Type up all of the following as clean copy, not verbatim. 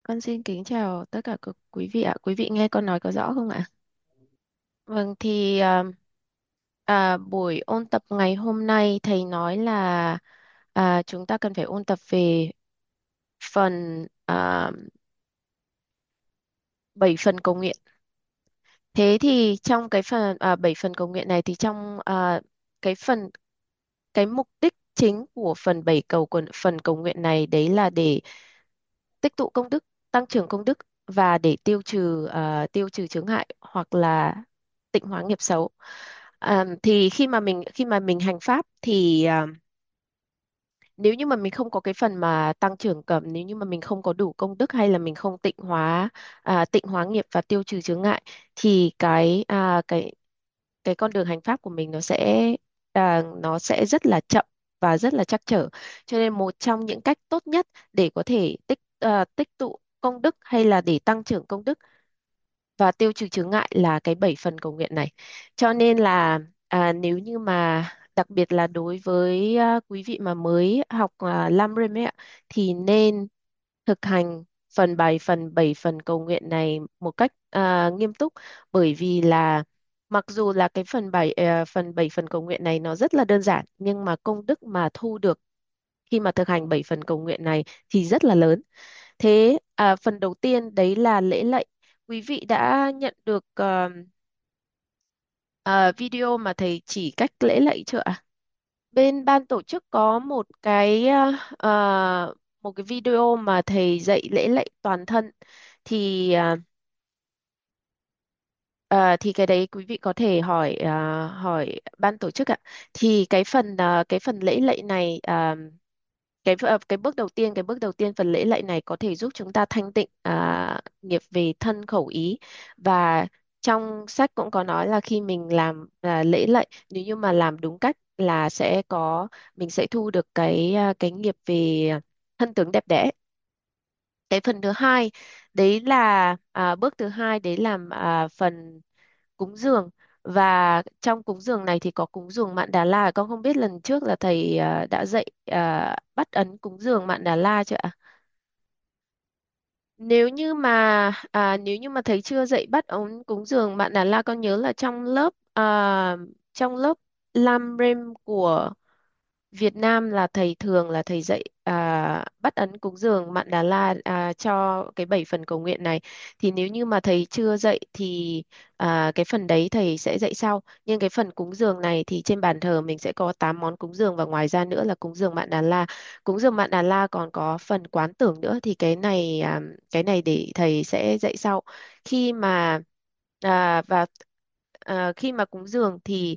Con xin kính chào tất cả các quý vị ạ. Quý vị nghe con nói có rõ không ạ? Vâng, thì buổi ôn tập ngày hôm nay thầy nói là chúng ta cần phải ôn tập về phần 7 phần cầu nguyện. Thế thì trong cái phần 7 phần cầu nguyện này thì trong cái phần cái mục đích chính của phần cầu nguyện này đấy là để tích tụ công đức, tăng trưởng công đức và để tiêu trừ chướng ngại hoặc là tịnh hóa nghiệp xấu. Thì khi mà mình hành pháp thì nếu như mà mình không có cái phần mà tăng trưởng cầm, nếu như mà mình không có đủ công đức hay là mình không tịnh hóa nghiệp và tiêu trừ chướng ngại thì cái con đường hành pháp của mình nó sẽ rất là chậm và rất là trắc trở. Cho nên một trong những cách tốt nhất để có thể tích tụ công đức hay là để tăng trưởng công đức và tiêu trừ chướng ngại là cái 7 phần cầu nguyện này. Cho nên là nếu như mà đặc biệt là đối với quý vị mà mới học Lam Rim ấy ạ, thì nên thực hành phần 7 phần cầu nguyện này một cách nghiêm túc, bởi vì là mặc dù là cái phần 7 phần cầu nguyện này nó rất là đơn giản nhưng mà công đức mà thu được khi mà thực hành 7 phần cầu nguyện này thì rất là lớn. Thế phần đầu tiên đấy là lễ lạy. Quý vị đã nhận được video mà thầy chỉ cách lễ lạy chưa ạ? Bên ban tổ chức có một cái video mà thầy dạy lễ lạy toàn thân, thì thì cái đấy quý vị có thể hỏi ban tổ chức ạ. Thì cái phần lễ lạy này, cái bước đầu tiên phần lễ lạy này có thể giúp chúng ta thanh tịnh nghiệp về thân khẩu ý. Và trong sách cũng có nói là khi mình làm lễ lạy, nếu như mà làm đúng cách là mình sẽ thu được cái nghiệp về thân tướng đẹp đẽ. Cái phần thứ hai đấy là bước thứ hai đấy là phần cúng dường. Và trong cúng dường này thì có cúng dường Mạn Đà La. Con không biết lần trước là thầy đã dạy bắt ấn cúng dường Mạn Đà La chưa ạ? Nếu như mà thầy chưa dạy bắt ấn cúng dường Mạn Đà La, con nhớ là trong lớp Lam Rem của Việt Nam là thầy thường là thầy dạy bắt ấn cúng dường Mạn Đà La cho cái 7 phần cầu nguyện này. Thì nếu như mà thầy chưa dạy thì cái phần đấy thầy sẽ dạy sau. Nhưng cái phần cúng dường này thì trên bàn thờ mình sẽ có 8 món cúng dường và ngoài ra nữa là cúng dường Mạn Đà La. Cúng dường Mạn Đà La còn có phần quán tưởng nữa, thì cái này để thầy sẽ dạy sau. Khi mà và khi mà cúng dường thì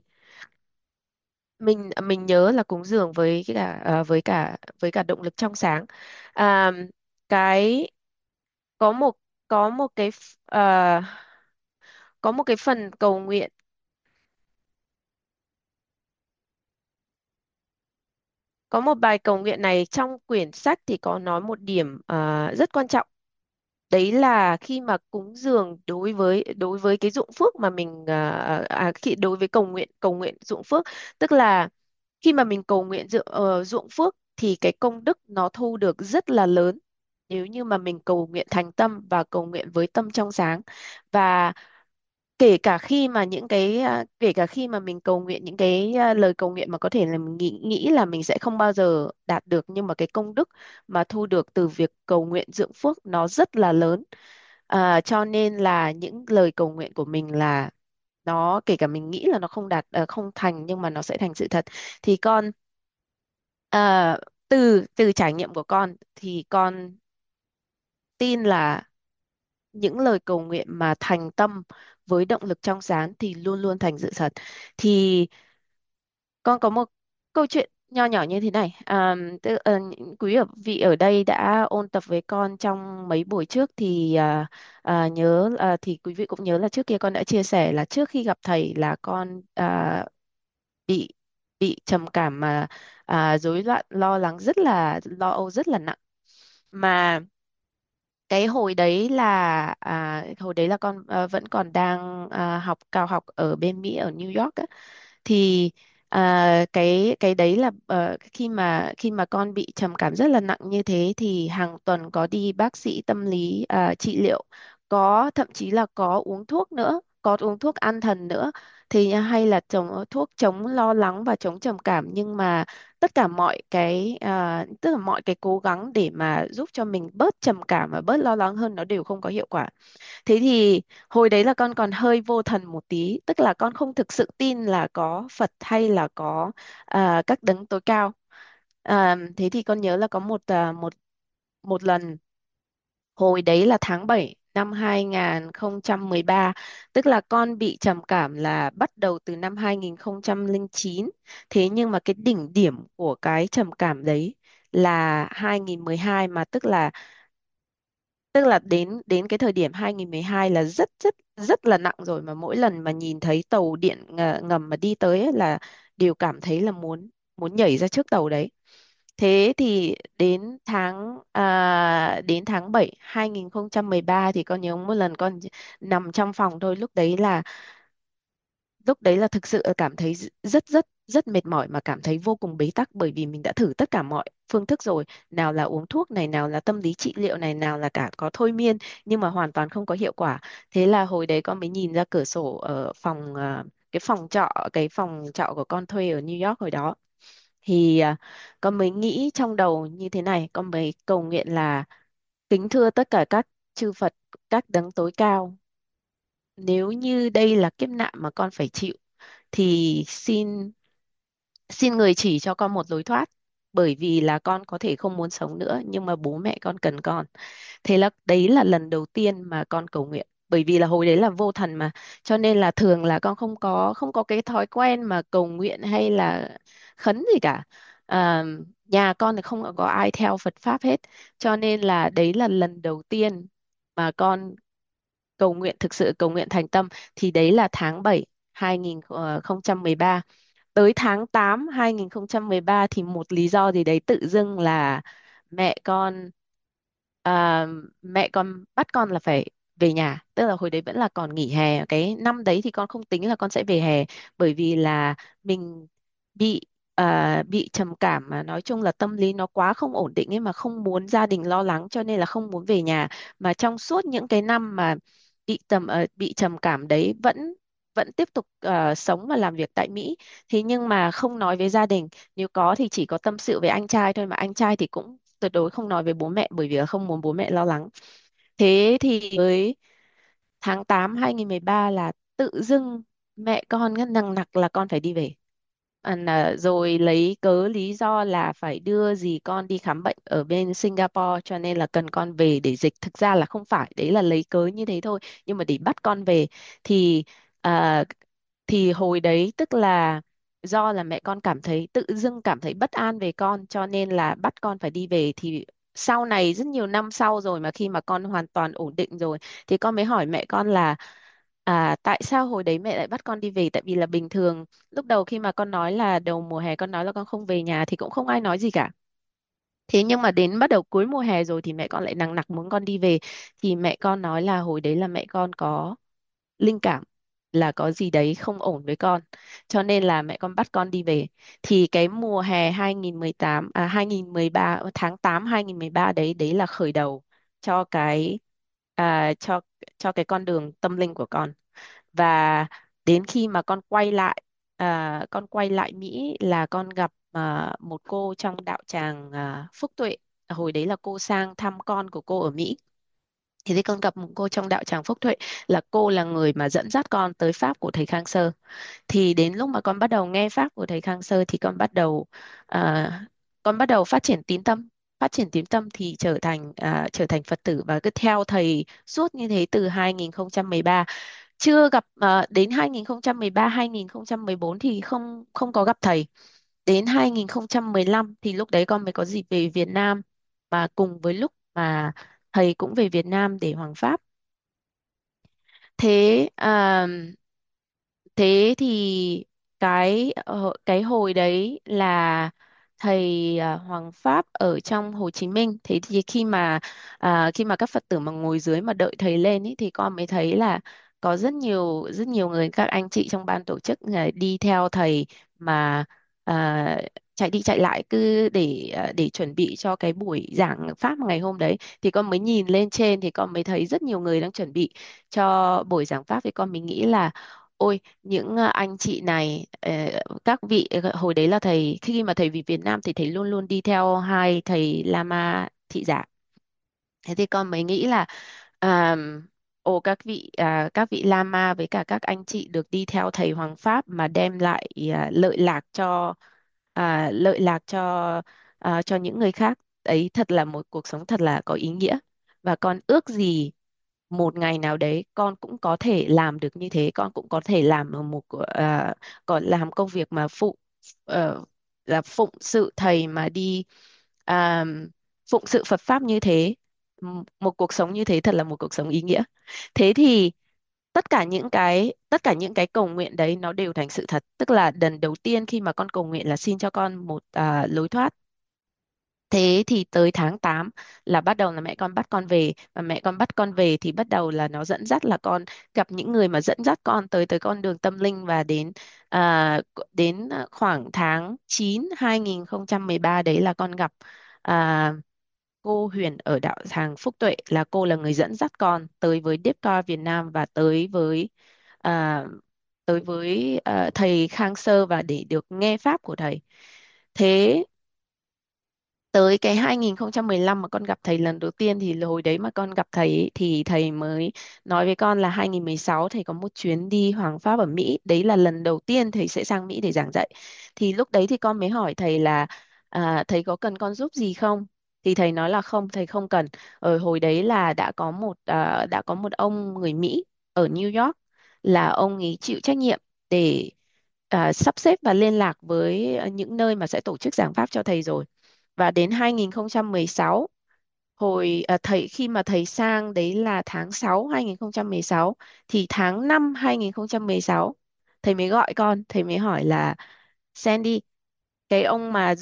mình nhớ là cúng dường với cả động lực trong sáng. à, cái có một có một cái có một cái phần cầu nguyện, có một bài cầu nguyện này trong quyển sách thì có nói một điểm rất quan trọng. Đấy là khi mà cúng dường đối với cái dụng phước mà mình khi đối với cầu nguyện dụng phước, tức là khi mà mình cầu nguyện dụng phước thì cái công đức nó thu được rất là lớn nếu như mà mình cầu nguyện thành tâm và cầu nguyện với tâm trong sáng. Và kể cả khi mà mình cầu nguyện những lời cầu nguyện mà có thể là mình nghĩ là mình sẽ không bao giờ đạt được, nhưng mà cái công đức mà thu được từ việc cầu nguyện dưỡng phước nó rất là lớn. Cho nên là những lời cầu nguyện của mình là nó kể cả mình nghĩ là nó không thành nhưng mà nó sẽ thành sự thật. Thì từ từ trải nghiệm của con thì con tin là những lời cầu nguyện mà thành tâm với động lực trong sáng thì luôn luôn thành sự thật. Thì con có một câu chuyện nho nhỏ như thế này. Những quý vị ở đây đã ôn tập với con trong mấy buổi trước thì thì quý vị cũng nhớ là trước kia con đã chia sẻ là trước khi gặp thầy là con bị bị trầm cảm mà rối loạn lo âu rất là nặng. Mà cái hồi đấy là con vẫn còn đang học cao học ở bên Mỹ ở New York á. Thì Cái đấy là khi mà con bị trầm cảm rất là nặng như thế thì hàng tuần có đi bác sĩ tâm lý trị liệu, có thậm chí là có uống thuốc nữa, có uống thuốc an thần nữa, thì hay là thuốc chống lo lắng và chống trầm cảm, nhưng mà tất cả mọi cái tức là mọi cái cố gắng để mà giúp cho mình bớt trầm cảm và bớt lo lắng hơn nó đều không có hiệu quả. Thế thì hồi đấy là con còn hơi vô thần một tí, tức là con không thực sự tin là có Phật hay là có các đấng tối cao. Thế thì con nhớ là có một lần, hồi đấy là tháng 7 năm 2013, tức là con bị trầm cảm là bắt đầu từ năm 2009. Thế nhưng mà cái đỉnh điểm của cái trầm cảm đấy là 2012, mà tức là đến đến cái thời điểm 2012 là rất rất rất là nặng rồi, mà mỗi lần mà nhìn thấy tàu điện ngầm mà đi tới ấy là đều cảm thấy là muốn muốn nhảy ra trước tàu đấy. Thế thì đến tháng 7 2013 thì con nhớ một lần con nằm trong phòng thôi, lúc đấy là thực sự cảm thấy rất rất rất mệt mỏi, mà cảm thấy vô cùng bế tắc, bởi vì mình đã thử tất cả mọi phương thức rồi, nào là uống thuốc này, nào là tâm lý trị liệu này, nào là cả có thôi miên, nhưng mà hoàn toàn không có hiệu quả. Thế là hồi đấy con mới nhìn ra cửa sổ ở cái phòng trọ của con thuê ở New York hồi đó, thì con mới nghĩ trong đầu như thế này, con mới cầu nguyện là: kính thưa tất cả các chư Phật, các đấng tối cao, nếu như đây là kiếp nạn mà con phải chịu thì xin xin người chỉ cho con một lối thoát, bởi vì là con có thể không muốn sống nữa nhưng mà bố mẹ con cần con. Thế là đấy là lần đầu tiên mà con cầu nguyện, bởi vì là hồi đấy là vô thần mà, cho nên là thường là con không có cái thói quen mà cầu nguyện hay là khấn gì cả. Nhà con thì không có ai theo Phật pháp hết, cho nên là đấy là lần đầu tiên mà con cầu nguyện, thực sự cầu nguyện thành tâm. Thì đấy là tháng 7 2013. Tới tháng 8 2013 thì một lý do gì đấy tự dưng là mẹ con mẹ con bắt con là phải về nhà, tức là hồi đấy vẫn là còn nghỉ hè, cái năm đấy thì con không tính là con sẽ về hè, bởi vì là mình bị bị trầm cảm, mà nói chung là tâm lý nó quá không ổn định ấy, mà không muốn gia đình lo lắng cho nên là không muốn về nhà. Mà trong suốt những cái năm mà bị trầm cảm đấy vẫn vẫn tiếp tục sống và làm việc tại Mỹ. Thế nhưng mà không nói với gia đình, nếu có thì chỉ có tâm sự với anh trai thôi, mà anh trai thì cũng tuyệt đối không nói với bố mẹ, bởi vì là không muốn bố mẹ lo lắng. Thế thì với tháng 8 2013 là tự dưng mẹ con ngất nằng nặc là con phải đi về. Rồi lấy cớ lý do là phải đưa dì con đi khám bệnh ở bên Singapore, cho nên là cần con về để dịch. Thực ra là không phải, đấy là lấy cớ như thế thôi, nhưng mà để bắt con về. Thì à, thì hồi đấy tức là do là mẹ con tự dưng cảm thấy bất an về con, cho nên là bắt con phải đi về. Thì sau này rất nhiều năm sau rồi, mà khi mà con hoàn toàn ổn định rồi, thì con mới hỏi mẹ con là tại sao hồi đấy mẹ lại bắt con đi về, tại vì là bình thường lúc đầu khi mà con nói là đầu mùa hè con nói là con không về nhà thì cũng không ai nói gì cả. Thế nhưng mà đến bắt đầu cuối mùa hè rồi thì mẹ con lại nằng nặc muốn con đi về. Thì mẹ con nói là hồi đấy là mẹ con có linh cảm là có gì đấy không ổn với con, cho nên là mẹ con bắt con đi về. Thì cái mùa hè 2013, tháng 8 2013 đấy, đấy là khởi đầu cho cái à, cho cho cái con đường tâm linh của con. Và đến khi mà con quay lại Mỹ là con gặp một cô trong đạo tràng Phúc Tuệ. Hồi đấy là cô sang thăm con của cô ở Mỹ. Thì con gặp một cô trong đạo tràng Phúc Tuệ, là cô là người mà dẫn dắt con tới Pháp của thầy Khang Sơ. Thì đến lúc mà con bắt đầu nghe Pháp của thầy Khang Sơ thì con bắt đầu phát triển tín tâm thì trở thành Phật tử, và cứ theo thầy suốt như thế từ 2013. Chưa gặp đến 2013 2014 thì không không có gặp thầy. Đến 2015 thì lúc đấy con mới có dịp về Việt Nam, và cùng với lúc mà thầy cũng về Việt Nam để hoằng pháp. Thế à, thế thì cái hồi đấy là thầy Hoàng Pháp ở trong Hồ Chí Minh. Thế thì khi mà các Phật tử mà ngồi dưới mà đợi thầy lên ý, thì con mới thấy là có rất nhiều người, các anh chị trong ban tổ chức đi theo thầy, mà à, chạy đi chạy lại cứ để chuẩn bị cho cái buổi giảng pháp ngày hôm đấy, thì con mới nhìn lên trên thì con mới thấy rất nhiều người đang chuẩn bị cho buổi giảng pháp, thì con mình nghĩ là ôi những anh chị này, các vị hồi đấy là thầy, khi mà thầy về Việt Nam thì thầy luôn luôn đi theo hai thầy Lama thị giả. Thế thì con mới nghĩ là à, ồ các vị Lama với cả các anh chị được đi theo thầy Hoàng Pháp mà đem lại lợi lạc cho những người khác, đấy thật là một cuộc sống thật là có ý nghĩa. Và con ước gì một ngày nào đấy con cũng có thể làm được như thế, con cũng có thể làm ở còn làm công việc mà ờ, là phụng sự thầy mà đi à, phụng sự Phật pháp như thế. Một cuộc sống như thế thật là một cuộc sống ý nghĩa. Thế thì tất cả những cái cầu nguyện đấy nó đều thành sự thật, tức là lần đầu tiên khi mà con cầu nguyện là xin cho con một lối thoát. Thế thì tới tháng 8 là bắt đầu là mẹ con bắt con về, và mẹ con bắt con về thì bắt đầu là nó dẫn dắt là con gặp những người mà dẫn dắt con tới tới con đường tâm linh. Và đến khoảng tháng 9 2013 đấy là con gặp à, cô Huyền ở đạo tràng Phúc Tuệ, là cô là người dẫn dắt con tới với Deep Core Việt Nam và à, tới với thầy Khang Sơ và để được nghe pháp của thầy. Thế tới cái 2015 mà con gặp thầy lần đầu tiên thì là hồi đấy mà con gặp thầy ấy, thì thầy mới nói với con là 2016 thầy có một chuyến đi Hoàng Pháp ở Mỹ, đấy là lần đầu tiên thầy sẽ sang Mỹ để giảng dạy. Thì lúc đấy thì con mới hỏi thầy là thầy có cần con giúp gì không? Thì thầy nói là không, thầy không cần. Ở hồi đấy là đã có một ông người Mỹ ở New York, là ông ấy chịu trách nhiệm để sắp xếp và liên lạc với những nơi mà sẽ tổ chức giảng pháp cho thầy rồi. Và đến 2016, thầy khi mà thầy sang đấy là tháng 6 2016, thì tháng 5 2016 thầy mới gọi con, thầy mới hỏi là Sandy, cái ông mà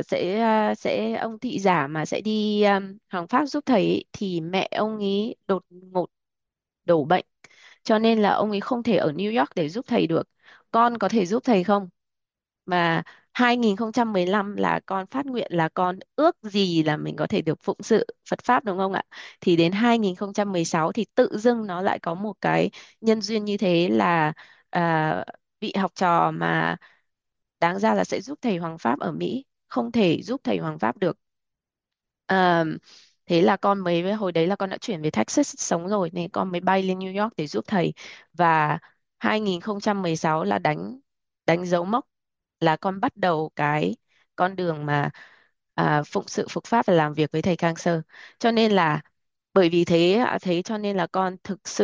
sẽ ông thị giả mà sẽ đi Hoàng Pháp giúp thầy ấy, thì mẹ ông ấy đột ngột đổ bệnh, cho nên là ông ấy không thể ở New York để giúp thầy được, con có thể giúp thầy không? Mà 2015 là con phát nguyện là con ước gì là mình có thể được phụng sự Phật pháp, đúng không ạ? Thì đến 2016 thì tự dưng nó lại có một cái nhân duyên như thế, là vị học trò mà đáng ra là sẽ giúp thầy Hoàng Pháp ở Mỹ không thể giúp thầy Hoàng Pháp được. À, thế là con mới hồi đấy là con đã chuyển về Texas sống rồi, nên con mới bay lên New York để giúp thầy. Và 2016 là đánh đánh dấu mốc, là con bắt đầu cái con đường mà phụng sự Phật pháp và làm việc với thầy Cang Sơ. Cho nên là bởi vì thế cho nên là con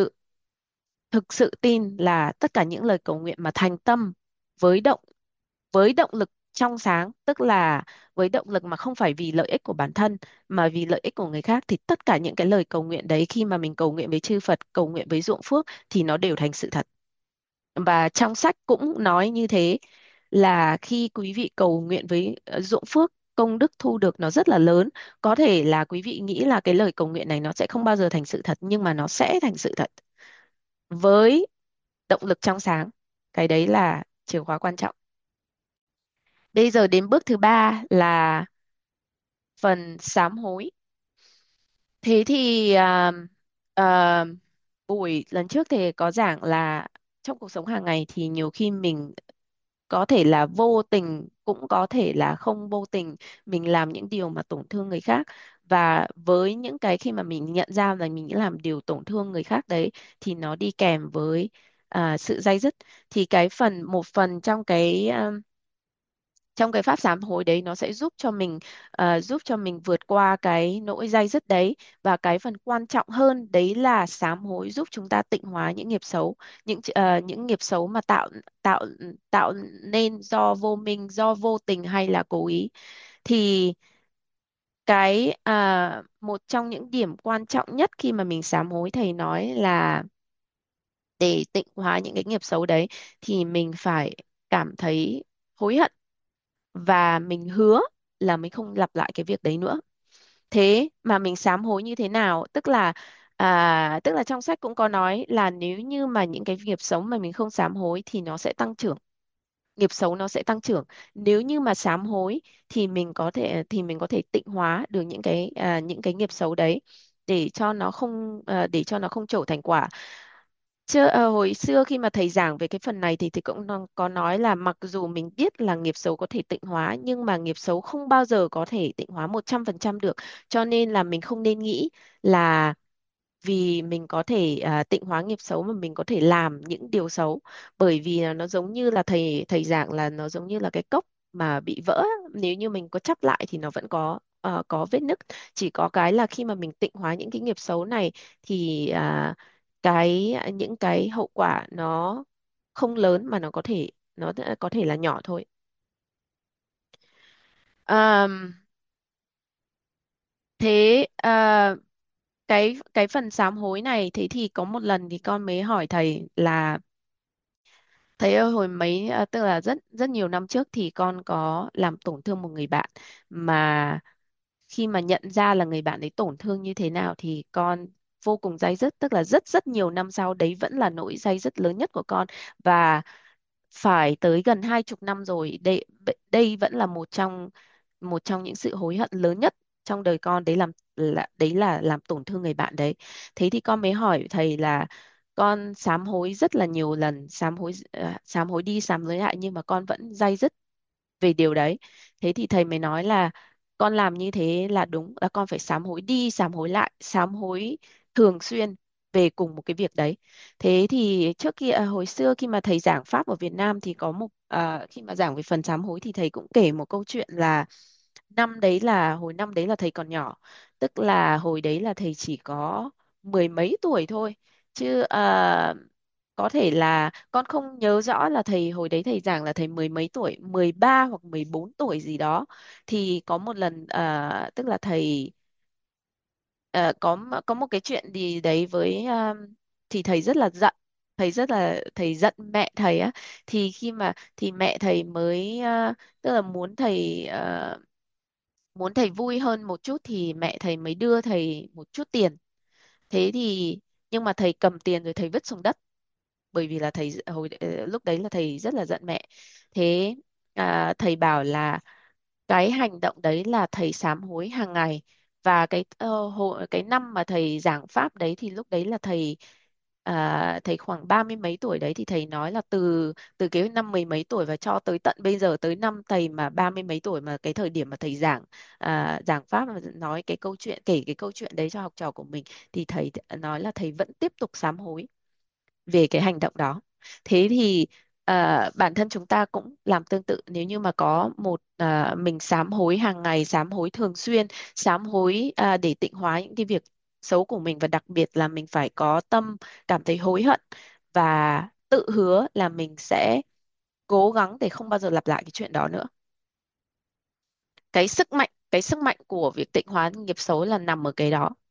thực sự tin là tất cả những lời cầu nguyện mà thành tâm với động lực trong sáng, tức là với động lực mà không phải vì lợi ích của bản thân mà vì lợi ích của người khác, thì tất cả những cái lời cầu nguyện đấy khi mà mình cầu nguyện với chư Phật, cầu nguyện với ruộng phước thì nó đều thành sự thật. Và trong sách cũng nói như thế, là khi quý vị cầu nguyện với ruộng phước, công đức thu được nó rất là lớn. Có thể là quý vị nghĩ là cái lời cầu nguyện này nó sẽ không bao giờ thành sự thật, nhưng mà nó sẽ thành sự thật với động lực trong sáng. Cái đấy là chìa khóa quan trọng. Bây giờ đến bước thứ ba là phần sám hối. Thế thì à, buổi lần trước thì có giảng là trong cuộc sống hàng ngày thì nhiều khi mình có thể là vô tình, cũng có thể là không vô tình, mình làm những điều mà tổn thương người khác. Và với những cái khi mà mình nhận ra là mình làm điều tổn thương người khác đấy, thì nó đi kèm với sự day dứt. Thì một phần trong cái pháp sám hối đấy nó sẽ giúp cho mình vượt qua cái nỗi day dứt đấy. Và cái phần quan trọng hơn đấy là sám hối giúp chúng ta tịnh hóa những nghiệp xấu, những nghiệp xấu mà tạo tạo nên do vô minh, do vô tình hay là cố ý. Thì một trong những điểm quan trọng nhất khi mà mình sám hối, thầy nói là để tịnh hóa những cái nghiệp xấu đấy thì mình phải cảm thấy hối hận, và mình hứa là mình không lặp lại cái việc đấy nữa. Thế mà mình sám hối như thế nào? Tức là trong sách cũng có nói là nếu như mà những cái nghiệp xấu mà mình không sám hối thì nó sẽ tăng trưởng. nghiệp xấu nó sẽ tăng trưởng. Nếu như mà sám hối thì mình có thể tịnh hóa được những cái nghiệp xấu đấy, để cho nó không trổ thành quả. Hồi xưa khi mà thầy giảng về cái phần này thì cũng có nói là mặc dù mình biết là nghiệp xấu có thể tịnh hóa, nhưng mà nghiệp xấu không bao giờ có thể tịnh hóa 100% được. Cho nên là mình không nên nghĩ là vì mình có thể tịnh hóa nghiệp xấu mà mình có thể làm những điều xấu. Bởi vì là nó giống như là thầy thầy giảng là nó giống như là cái cốc mà bị vỡ, nếu như mình có chắp lại thì nó vẫn có vết nứt. Chỉ có cái là khi mà mình tịnh hóa những cái nghiệp xấu này thì những cái hậu quả nó không lớn, mà nó có thể là nhỏ thôi. Thế phần sám hối này, thế thì có một lần thì con mới hỏi thầy là, thầy ơi, hồi tức là rất rất nhiều năm trước thì con có làm tổn thương một người bạn, mà khi mà nhận ra là người bạn ấy tổn thương như thế nào thì con vô cùng day dứt, tức là rất rất nhiều năm sau đấy vẫn là nỗi day dứt lớn nhất của con. Và phải tới gần 20 năm rồi, đây vẫn là một trong những sự hối hận lớn nhất trong đời con, đấy là làm tổn thương người bạn đấy. Thế thì con mới hỏi thầy là, con sám hối rất là nhiều lần, sám hối đi sám hối lại, nhưng mà con vẫn day dứt về điều đấy. Thế thì thầy mới nói là con làm như thế là đúng, là con phải sám hối đi sám hối lại, sám hối thường xuyên về cùng một cái việc đấy. Thế thì hồi xưa khi mà thầy giảng pháp ở Việt Nam thì khi mà giảng về phần sám hối thì thầy cũng kể một câu chuyện là, hồi năm đấy là thầy còn nhỏ, tức là hồi đấy là thầy chỉ có mười mấy tuổi thôi, chứ có thể là con không nhớ rõ là thầy hồi đấy thầy giảng là thầy mười mấy tuổi, 13 hoặc 14 tuổi gì đó. Thì có một lần tức là thầy có một cái chuyện gì đấy thì thầy giận mẹ thầy á. Thì mẹ thầy mới tức là muốn thầy vui hơn một chút thì mẹ thầy mới đưa thầy một chút tiền. Thế thì nhưng mà thầy cầm tiền rồi thầy vứt xuống đất, bởi vì là lúc đấy là thầy rất là giận mẹ. Thế thầy bảo là cái hành động đấy là thầy sám hối hàng ngày. Và cái năm mà thầy giảng pháp đấy thì lúc đấy là thầy khoảng ba mươi mấy tuổi đấy, thì thầy nói là từ từ cái năm mười mấy tuổi và cho tới tận bây giờ, tới năm thầy mà ba mươi mấy tuổi, mà cái thời điểm mà thầy giảng pháp và kể cái câu chuyện đấy cho học trò của mình, thì thầy nói là thầy vẫn tiếp tục sám hối về cái hành động đó. Thế thì bản thân chúng ta cũng làm tương tự. Nếu như mà mình sám hối hàng ngày, sám hối thường xuyên, sám hối để tịnh hóa những cái việc xấu của mình, và đặc biệt là mình phải có tâm cảm thấy hối hận, và tự hứa là mình sẽ cố gắng để không bao giờ lặp lại cái chuyện đó nữa. Cái sức mạnh của việc tịnh hóa nghiệp xấu là nằm ở cái đó.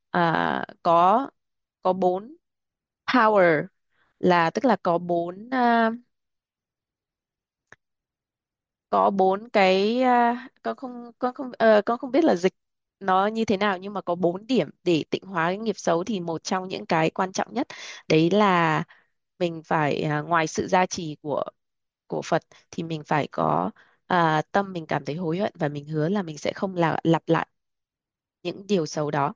Có bốn power, là tức là có bốn cái, con không biết là dịch nó như thế nào, nhưng mà có 4 điểm để tịnh hóa cái nghiệp xấu. Thì một trong những cái quan trọng nhất đấy là mình phải, ngoài sự gia trì của Phật, thì mình phải có tâm mình cảm thấy hối hận, và mình hứa là mình sẽ không lặp lại những điều xấu đó.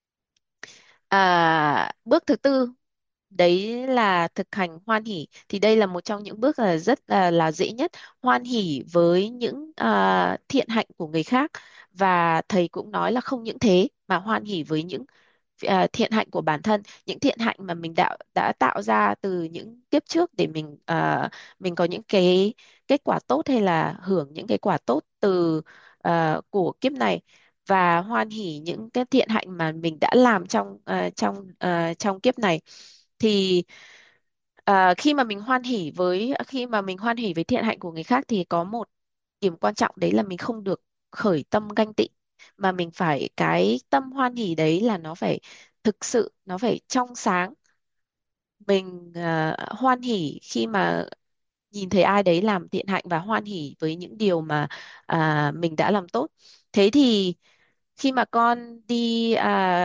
Bước thứ tư đấy là thực hành hoan hỷ. Thì đây là một trong những bước là rất là dễ nhất. Hoan hỷ với những thiện hạnh của người khác, và thầy cũng nói là không những thế mà hoan hỷ với những thiện hạnh của bản thân, những thiện hạnh mà mình đã tạo ra từ những kiếp trước, để mình có những cái kết quả tốt, hay là hưởng những cái quả tốt của kiếp này. Và hoan hỷ những cái thiện hạnh mà mình đã làm trong kiếp này. Thì khi mà mình hoan hỉ với thiện hạnh của người khác thì có một điểm quan trọng, đấy là mình không được khởi tâm ganh tị, mà mình phải, cái tâm hoan hỉ đấy là nó phải thực sự, nó phải trong sáng. Mình hoan hỉ khi mà nhìn thấy ai đấy làm thiện hạnh, và hoan hỉ với những điều mà mình đã làm tốt. Thế thì khi mà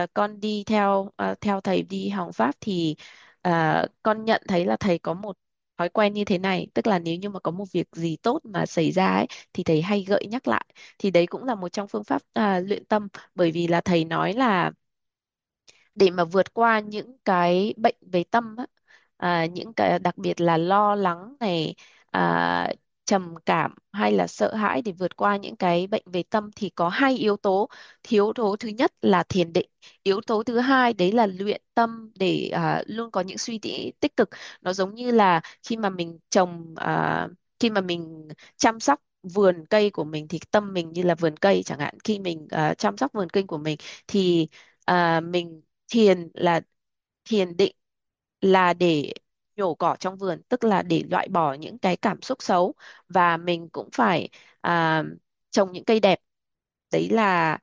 con đi theo thầy đi học pháp, thì con nhận thấy là thầy có một thói quen như thế này, tức là nếu như mà có một việc gì tốt mà xảy ra ấy thì thầy hay gợi nhắc lại. Thì đấy cũng là một trong phương pháp luyện tâm, bởi vì là thầy nói là để mà vượt qua những cái bệnh về tâm á, những cái đặc biệt là lo lắng này, trầm cảm hay là sợ hãi, để vượt qua những cái bệnh về tâm thì có hai yếu tố. Yếu tố thứ nhất là thiền định, yếu tố thứ hai đấy là luyện tâm để luôn có những suy nghĩ tích cực. Nó giống như là khi mà mình khi mà mình chăm sóc vườn cây của mình thì tâm mình như là vườn cây chẳng hạn. Khi mình chăm sóc vườn cây của mình thì mình thiền là thiền định là để nhổ cỏ trong vườn, tức là để loại bỏ những cái cảm xúc xấu, và mình cũng phải à, trồng những cây đẹp. Đấy là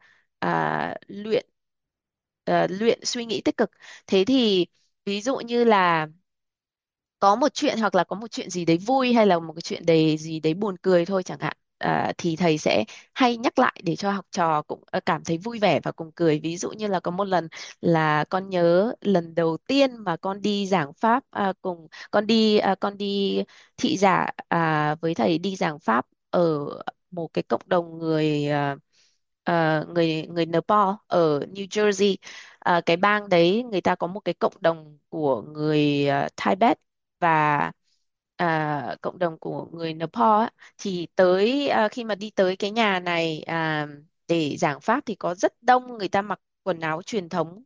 luyện suy nghĩ tích cực. Thế thì ví dụ như là có một chuyện, hoặc là có một chuyện gì đấy vui, hay là một cái chuyện đề gì đấy buồn cười thôi chẳng hạn, thì thầy sẽ hay nhắc lại để cho học trò cũng cảm thấy vui vẻ và cùng cười. Ví dụ như là có một lần là con nhớ lần đầu tiên mà con đi giảng pháp, cùng con đi thị giả với thầy, đi giảng pháp ở một cái cộng đồng người người người Nepal ở New Jersey. Cái bang đấy người ta có một cái cộng đồng của người Tibet và cộng đồng của người Nepal á. Thì khi mà đi tới cái nhà này để giảng pháp thì có rất đông người ta mặc quần áo truyền thống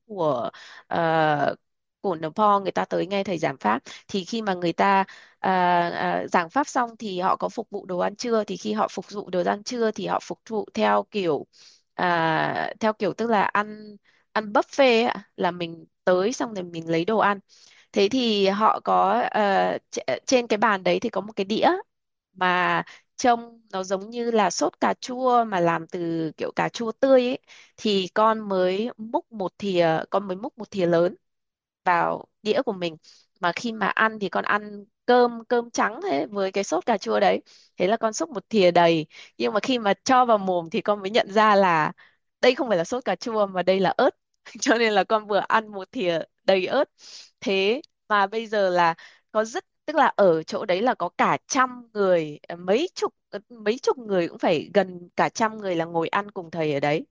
của Nepal, người ta tới nghe thầy giảng pháp. Thì khi mà người ta giảng pháp xong thì họ có phục vụ đồ ăn trưa, thì khi họ phục vụ đồ ăn trưa thì họ phục vụ theo kiểu tức là ăn ăn buffet ấy ạ, là mình tới xong rồi mình lấy đồ ăn. Thế thì họ có trên cái bàn đấy thì có một cái đĩa mà trông nó giống như là sốt cà chua mà làm từ kiểu cà chua tươi ấy. Thì con mới múc một thìa lớn vào đĩa của mình. Mà khi mà ăn thì con ăn cơm cơm trắng thế với cái sốt cà chua đấy. Thế là con xúc một thìa đầy, nhưng mà khi mà cho vào mồm thì con mới nhận ra là đây không phải là sốt cà chua mà đây là ớt. Cho nên là con vừa ăn một thìa đầy ớt. Thế mà bây giờ là tức là ở chỗ đấy là có cả trăm người, mấy chục người, cũng phải gần cả trăm người là ngồi ăn cùng thầy ở đấy.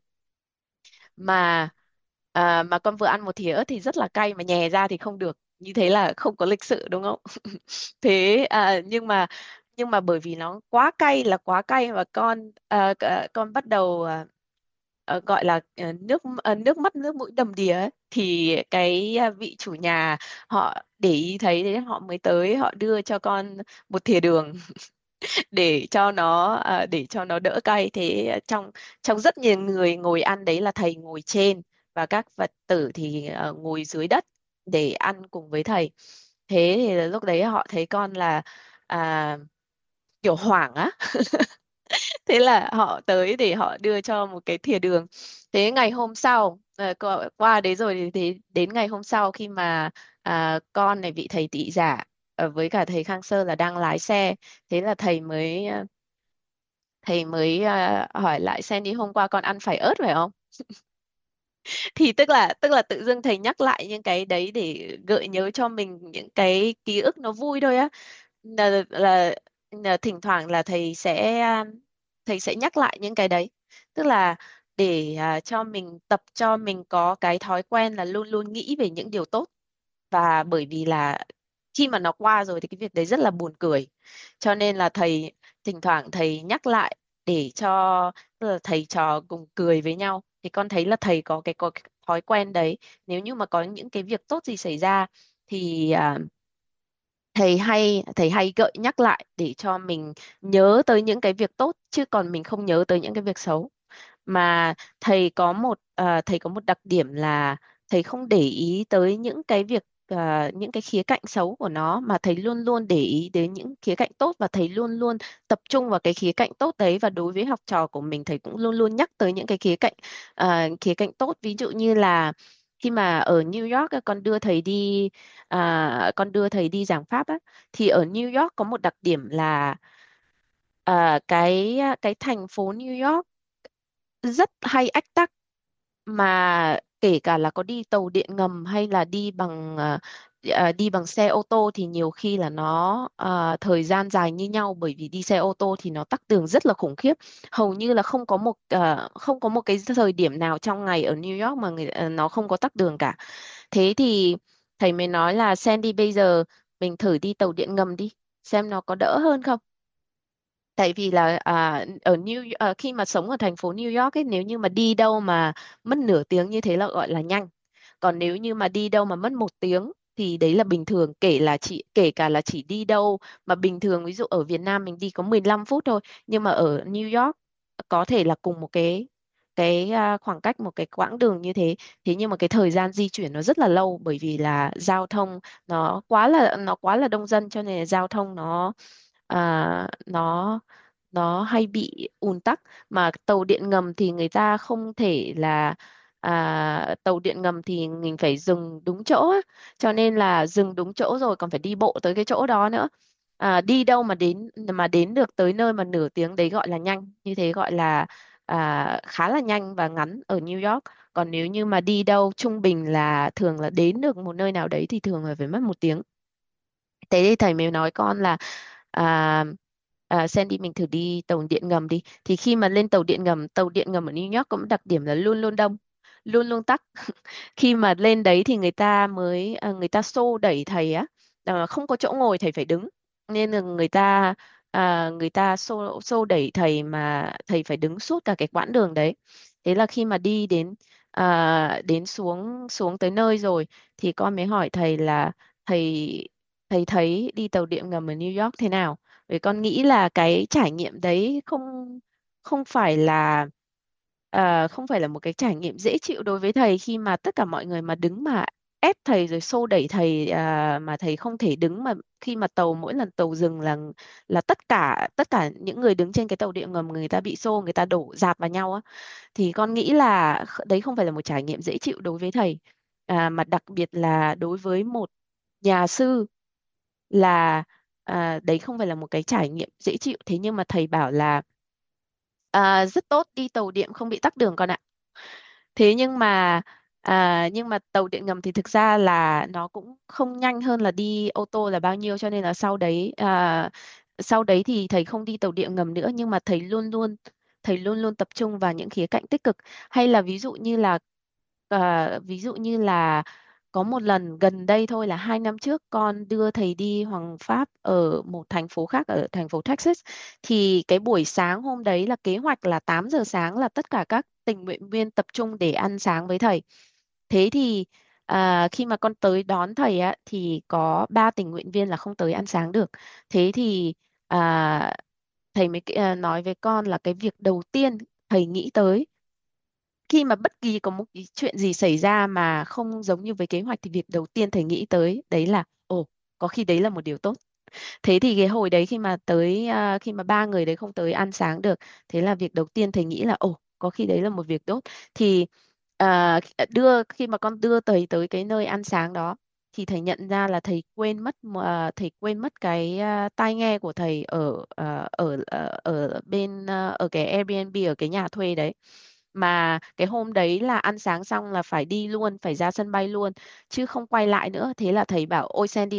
Mà con vừa ăn một thìa ớt thì rất là cay, mà nhè ra thì không được, như thế là không có lịch sự đúng không? Thế nhưng mà bởi vì nó quá cay, là quá cay, và con bắt đầu gọi là nước mắt nước mũi đầm đìa ấy. Thì cái vị chủ nhà họ để ý thấy, thế họ mới tới họ đưa cho con một thìa đường để cho nó đỡ cay. Thế trong trong rất nhiều người ngồi ăn đấy là thầy ngồi trên và các Phật tử thì ngồi dưới đất để ăn cùng với thầy. Thế thì lúc đấy họ thấy con là à, kiểu hoảng á. Thế là họ tới để họ đưa cho một cái thìa đường. Thế ngày hôm sau qua đấy rồi thì đến ngày hôm sau, khi mà con này vị thầy tị giả với cả thầy Khang Sơ là đang lái xe. Thế là thầy mới hỏi lại Sandy, hôm qua con ăn phải ớt phải không? Thì tức là tự dưng thầy nhắc lại những cái đấy để gợi nhớ cho mình những cái ký ức nó vui thôi á. Là thỉnh thoảng là thầy sẽ nhắc lại những cái đấy, tức là để cho mình có cái thói quen là luôn luôn nghĩ về những điều tốt. Và bởi vì là khi mà nó qua rồi thì cái việc đấy rất là buồn cười, cho nên là thỉnh thoảng thầy nhắc lại để cho tức là thầy trò cùng cười với nhau. Thì con thấy là thầy có cái thói quen đấy. Nếu như mà có những cái việc tốt gì xảy ra thì thầy hay gợi nhắc lại để cho mình nhớ tới những cái việc tốt, chứ còn mình không nhớ tới những cái việc xấu. Mà thầy có một đặc điểm là thầy không để ý tới những cái khía cạnh xấu của nó, mà thầy luôn luôn để ý đến những khía cạnh tốt, và thầy luôn luôn tập trung vào cái khía cạnh tốt đấy. Và đối với học trò của mình, thầy cũng luôn luôn nhắc tới những cái khía cạnh tốt. Ví dụ như là khi mà ở New York á, con đưa thầy đi giảng pháp á, thì ở New York có một đặc điểm là cái thành phố New York rất hay ách tắc. Mà kể cả là có đi tàu điện ngầm hay là đi bằng xe ô tô thì nhiều khi là nó thời gian dài như nhau, bởi vì đi xe ô tô thì nó tắc đường rất là khủng khiếp. Hầu như là không có một cái thời điểm nào trong ngày ở New York mà nó không có tắc đường cả. Thế thì thầy mới nói là Sandy, bây giờ mình thử đi tàu điện ngầm đi, xem nó có đỡ hơn không. Tại vì là khi mà sống ở thành phố New York ấy, nếu như mà đi đâu mà mất nửa tiếng như thế là gọi là nhanh. Còn nếu như mà đi đâu mà mất 1 tiếng thì đấy là bình thường, kể cả là chỉ đi đâu mà bình thường, ví dụ ở Việt Nam mình đi có 15 phút thôi, nhưng mà ở New York có thể là cùng một khoảng cách, một cái quãng đường như thế. Thế nhưng mà cái thời gian di chuyển nó rất là lâu, bởi vì là giao thông nó quá là đông dân, cho nên là giao thông à, nó nó hay bị ùn tắc. Mà tàu điện ngầm thì người ta không thể là tàu điện ngầm thì mình phải dừng đúng chỗ á. Cho nên là dừng đúng chỗ rồi còn phải đi bộ tới cái chỗ đó nữa. Đi đâu mà đến được tới nơi mà nửa tiếng đấy gọi là nhanh, như thế gọi là khá là nhanh và ngắn ở New York. Còn nếu như mà đi đâu trung bình là thường là đến được một nơi nào đấy thì thường là phải mất 1 tiếng. Thế thì thầy mới nói con là à, Sandy, mình thử đi tàu điện ngầm đi. Thì khi mà lên tàu điện ngầm ở New York có một đặc điểm là luôn luôn đông, luôn luôn tắc. Khi mà lên đấy thì người ta xô đẩy thầy á, không có chỗ ngồi, thầy phải đứng, nên là người ta xô xô đẩy thầy mà thầy phải đứng suốt cả cái quãng đường đấy. Thế là khi mà đi đến xuống xuống tới nơi rồi thì con mới hỏi thầy là thầy thầy thấy đi tàu điện ngầm ở New York thế nào. Vì con nghĩ là cái trải nghiệm đấy không không phải là không phải là một cái trải nghiệm dễ chịu đối với thầy, khi mà tất cả mọi người mà đứng mà ép thầy rồi xô đẩy thầy, mà thầy không thể đứng, mà khi mà mỗi lần tàu dừng là tất cả những người đứng trên cái tàu điện ngầm người ta bị xô, người ta đổ dạp vào nhau á. Thì con nghĩ là đấy không phải là một trải nghiệm dễ chịu đối với thầy. Mà đặc biệt là đối với một nhà sư, là đấy không phải là một cái trải nghiệm dễ chịu. Thế nhưng mà thầy bảo là rất tốt, đi tàu điện không bị tắc đường con ạ. Thế nhưng mà tàu điện ngầm thì thực ra là nó cũng không nhanh hơn là đi ô tô là bao nhiêu, cho nên là sau đấy thì thầy không đi tàu điện ngầm nữa. Nhưng mà thầy luôn luôn tập trung vào những khía cạnh tích cực. Hay là ví dụ như là có một lần gần đây thôi, là 2 năm trước con đưa thầy đi Hoàng Pháp ở một thành phố khác, ở thành phố Texas. Thì cái buổi sáng hôm đấy là kế hoạch là 8 giờ sáng là tất cả các tình nguyện viên tập trung để ăn sáng với thầy. Thế thì khi mà con tới đón thầy á thì có 3 tình nguyện viên là không tới ăn sáng được. Thế thì thầy mới nói với con là cái việc đầu tiên thầy nghĩ tới khi mà bất kỳ có một cái chuyện gì xảy ra mà không giống như với kế hoạch, thì việc đầu tiên thầy nghĩ tới đấy là ồ, có khi đấy là một điều tốt. Thế thì cái hồi đấy khi mà 3 người đấy không tới ăn sáng được, thế là việc đầu tiên thầy nghĩ là ồ, có khi đấy là một việc tốt. Thì khi mà con đưa thầy tới cái nơi ăn sáng đó thì thầy nhận ra là thầy quên mất cái tai nghe của thầy ở cái Airbnb, ở cái nhà thuê đấy. Mà cái hôm đấy là ăn sáng xong là phải đi luôn, phải ra sân bay luôn, chứ không quay lại nữa. Thế là thầy bảo ôi Sandy,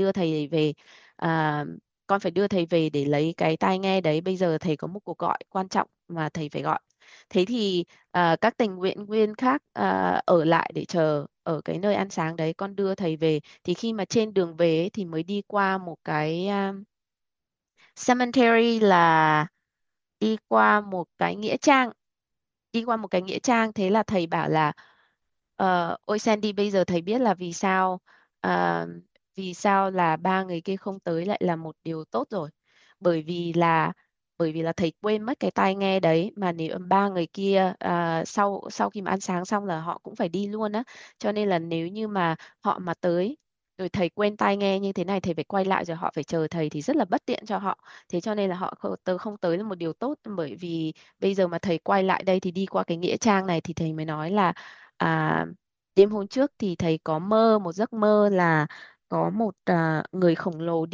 à, con phải đưa thầy về để lấy cái tai nghe đấy, bây giờ thầy có một cuộc gọi quan trọng mà thầy phải gọi. Thế thì các tình nguyện viên khác ở lại để chờ ở cái nơi ăn sáng đấy, con đưa thầy về. Thì khi mà trên đường về ấy, thì mới đi qua một cái cemetery, là đi qua một cái nghĩa trang. Thế là thầy bảo là ôi Sandy, bây giờ thầy biết là ờ, vì sao là 3 người kia không tới lại là một điều tốt rồi. Bởi vì là bởi vì là thầy quên mất cái tai nghe đấy, mà nếu 3 người kia sau khi mà ăn sáng xong là họ cũng phải đi luôn á. Cho nên là nếu như mà họ mà tới rồi thầy quên tai nghe như thế này, thầy phải quay lại rồi họ phải chờ thầy thì rất là bất tiện cho họ. Thế cho nên là họ không tới là một điều tốt. Bởi vì bây giờ mà thầy quay lại đây thì đi qua cái nghĩa trang này, thì thầy mới nói là à, đêm hôm trước thì thầy có mơ một giấc mơ là có một người khổng lồ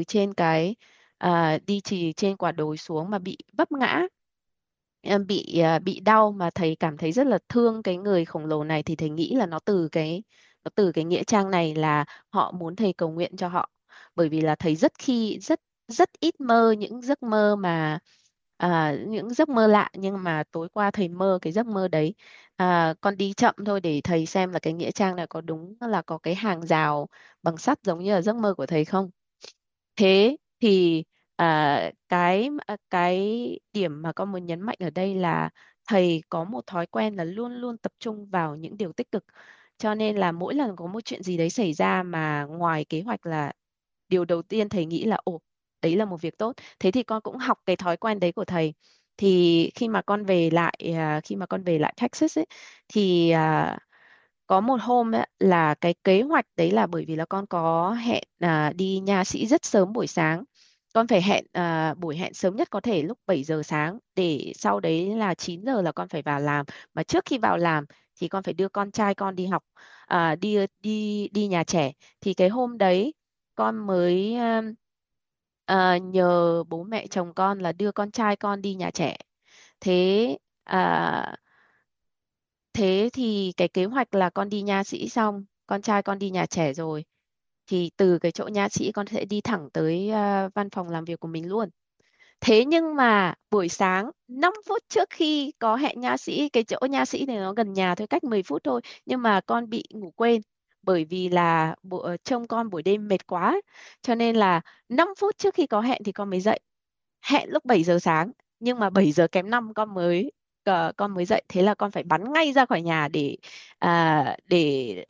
đi chỉ trên quả đồi xuống mà bị vấp ngã, bị đau, mà thầy cảm thấy rất là thương cái người khổng lồ này. Thì thầy nghĩ là nó từ nó từ cái nghĩa trang này là họ muốn thầy cầu nguyện cho họ, bởi vì là thầy rất rất ít mơ những giấc mơ mà những giấc mơ lạ, nhưng mà tối qua thầy mơ cái giấc mơ đấy. Con đi chậm thôi để thầy xem là cái nghĩa trang này có đúng là có cái hàng rào bằng sắt giống như là giấc mơ của thầy không. Thế thì cái điểm mà con muốn nhấn mạnh ở đây là thầy có một thói quen là luôn luôn tập trung vào những điều tích cực. Cho nên là mỗi lần có một chuyện gì đấy xảy ra mà ngoài kế hoạch là điều đầu tiên thầy nghĩ là ồ, đấy là một việc tốt. Thế thì con cũng học cái thói quen đấy của thầy. Thì khi mà con về lại Texas ấy, thì có một hôm ấy, là cái kế hoạch đấy là bởi vì là con có hẹn đi nha sĩ rất sớm buổi sáng. Con phải hẹn buổi hẹn sớm nhất có thể lúc 7 giờ sáng, để sau đấy là 9 giờ là con phải vào làm. Mà trước khi vào làm thì con phải đưa con trai con đi học, đi đi đi nhà trẻ. Thì cái hôm đấy con mới nhờ bố mẹ chồng con là đưa con trai con đi nhà trẻ. Thế à, thế thì cái kế hoạch là con đi nha sĩ xong, con trai con đi nhà trẻ rồi, thì từ cái chỗ nha sĩ con sẽ đi thẳng tới văn phòng làm việc của mình luôn. Thế nhưng mà buổi sáng 5 phút trước khi có hẹn nha sĩ, cái chỗ nha sĩ này nó gần nhà thôi, cách 10 phút thôi, nhưng mà con bị ngủ quên, bởi vì là trông con buổi đêm mệt quá ấy. Cho nên là 5 phút trước khi có hẹn thì con mới dậy. Hẹn lúc 7 giờ sáng, nhưng mà 7 giờ kém 5 con mới dậy. Thế là con phải bắn ngay ra khỏi nhà để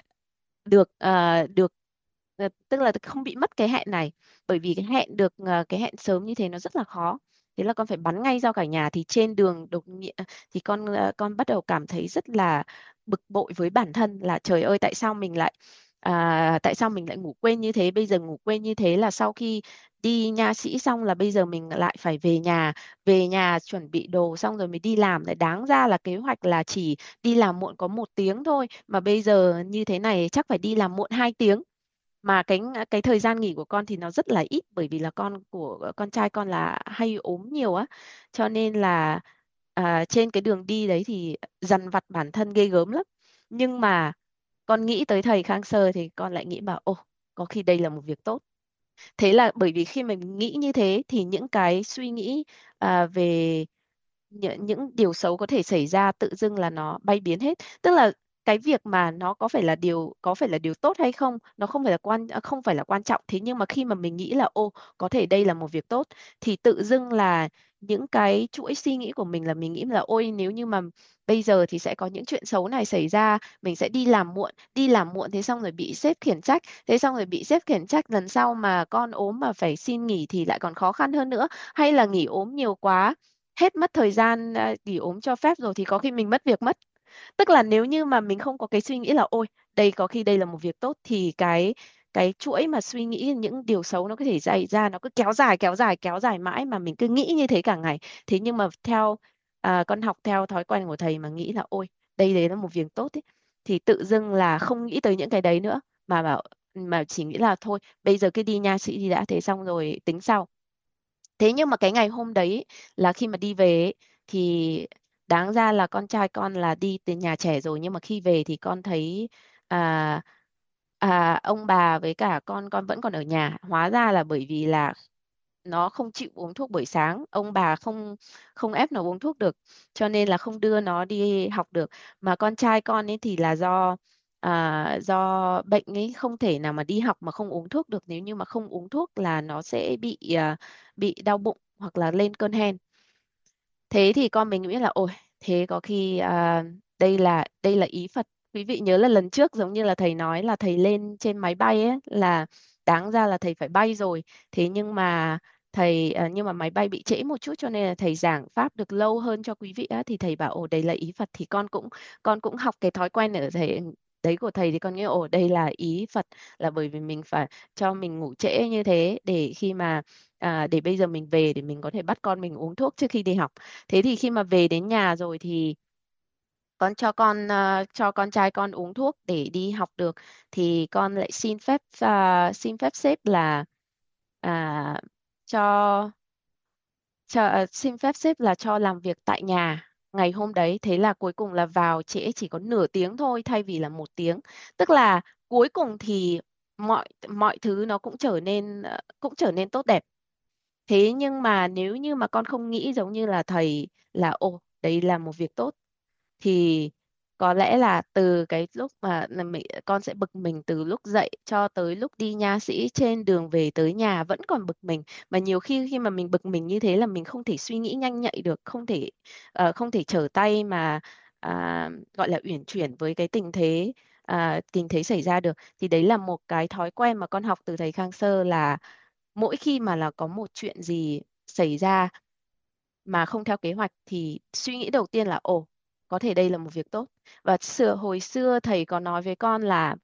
được tức là không bị mất cái hẹn này, bởi vì cái hẹn sớm như thế nó rất là khó. Thế là con phải bắn ngay ra khỏi nhà. Thì trên đường thì con bắt đầu cảm thấy rất là bực bội với bản thân là trời ơi, tại sao mình lại ngủ quên như thế. Bây giờ ngủ quên như thế là sau khi đi nha sĩ xong là bây giờ mình lại phải về nhà chuẩn bị đồ xong rồi mới đi làm. Lại đáng ra là kế hoạch là chỉ đi làm muộn có 1 tiếng thôi, mà bây giờ như thế này chắc phải đi làm muộn 2 tiếng. Mà cái thời gian nghỉ của con thì nó rất là ít, bởi vì là con trai con là hay ốm nhiều á. Cho nên là trên cái đường đi đấy thì dằn vặt bản thân ghê gớm lắm. Nhưng mà con nghĩ tới thầy Khang Sơ thì con lại nghĩ bảo ồ, có khi đây là một việc tốt. Thế là bởi vì khi mình nghĩ như thế thì những cái suy nghĩ về những điều xấu có thể xảy ra tự dưng là nó bay biến hết. Tức là cái việc mà nó có phải là điều tốt hay không, nó không phải là quan trọng. Thế nhưng mà khi mà mình nghĩ là ô, có thể đây là một việc tốt, thì tự dưng là những cái chuỗi suy nghĩ của mình là mình nghĩ là ôi, nếu như mà bây giờ thì sẽ có những chuyện xấu này xảy ra, mình sẽ đi làm muộn, thế xong rồi bị sếp khiển trách, thế xong rồi bị sếp khiển trách lần sau mà con ốm mà phải xin nghỉ thì lại còn khó khăn hơn nữa, hay là nghỉ ốm nhiều quá, hết mất thời gian nghỉ ốm cho phép rồi thì có khi mình mất việc mất. Tức là nếu như mà mình không có cái suy nghĩ là ôi, đây có khi đây là một việc tốt, thì cái chuỗi mà suy nghĩ những điều xấu nó có thể xảy ra, nó cứ kéo dài mãi mà mình cứ nghĩ như thế cả ngày. Thế nhưng mà con học theo thói quen của thầy mà nghĩ là ôi, đây đấy là một việc tốt ấy, thì tự dưng là không nghĩ tới những cái đấy nữa, mà chỉ nghĩ là thôi bây giờ cứ đi nha sĩ đi đã, thế xong rồi tính sau. Thế nhưng mà cái ngày hôm đấy ý, là khi mà đi về ý, thì đáng ra là con trai con là đi từ nhà trẻ rồi, nhưng mà khi về thì con thấy à, ông bà với cả con vẫn còn ở nhà. Hóa ra là bởi vì là nó không chịu uống thuốc buổi sáng, ông bà không không ép nó uống thuốc được, cho nên là không đưa nó đi học được. Mà con trai con ấy thì là do bệnh ấy không thể nào mà đi học mà không uống thuốc được. Nếu như mà không uống thuốc là nó sẽ bị đau bụng hoặc là lên cơn hen. Thế thì con mình nghĩ là ôi, thế có khi đây là ý Phật. Quý vị nhớ là lần trước giống như là thầy nói là thầy lên trên máy bay ấy, là đáng ra là thầy phải bay rồi. Thế nhưng mà máy bay bị trễ một chút, cho nên là thầy giảng pháp được lâu hơn cho quý vị á, thì thầy bảo ồ, đây là ý Phật. Thì con cũng học cái thói quen ở thầy đấy của thầy, thì con nghĩ ồ, đây là ý Phật, là bởi vì mình phải cho mình ngủ trễ như thế để khi mà để bây giờ mình về để mình có thể bắt con mình uống thuốc trước khi đi học. Thế thì khi mà về đến nhà rồi thì cho con trai con uống thuốc để đi học được, thì con lại xin phép sếp là à, cho xin phép sếp là cho làm việc tại nhà ngày hôm đấy. Thế là cuối cùng là vào trễ chỉ có nửa tiếng thôi thay vì là 1 tiếng. Tức là cuối cùng thì mọi mọi thứ nó cũng trở nên tốt đẹp. Thế nhưng mà nếu như mà con không nghĩ giống như là thầy là ồ đấy là một việc tốt, thì có lẽ là từ cái lúc mà con sẽ bực mình từ lúc dậy cho tới lúc đi nha sĩ, trên đường về tới nhà vẫn còn bực mình. Mà nhiều khi khi mà mình bực mình như thế là mình không thể suy nghĩ nhanh nhạy được, không thể trở tay mà gọi là uyển chuyển với cái tình thế xảy ra được. Thì đấy là một cái thói quen mà con học từ thầy Khang Sơ, là mỗi khi mà là có một chuyện gì xảy ra mà không theo kế hoạch thì suy nghĩ đầu tiên là ồ, có thể đây là một việc tốt. Và hồi xưa thầy có nói với con là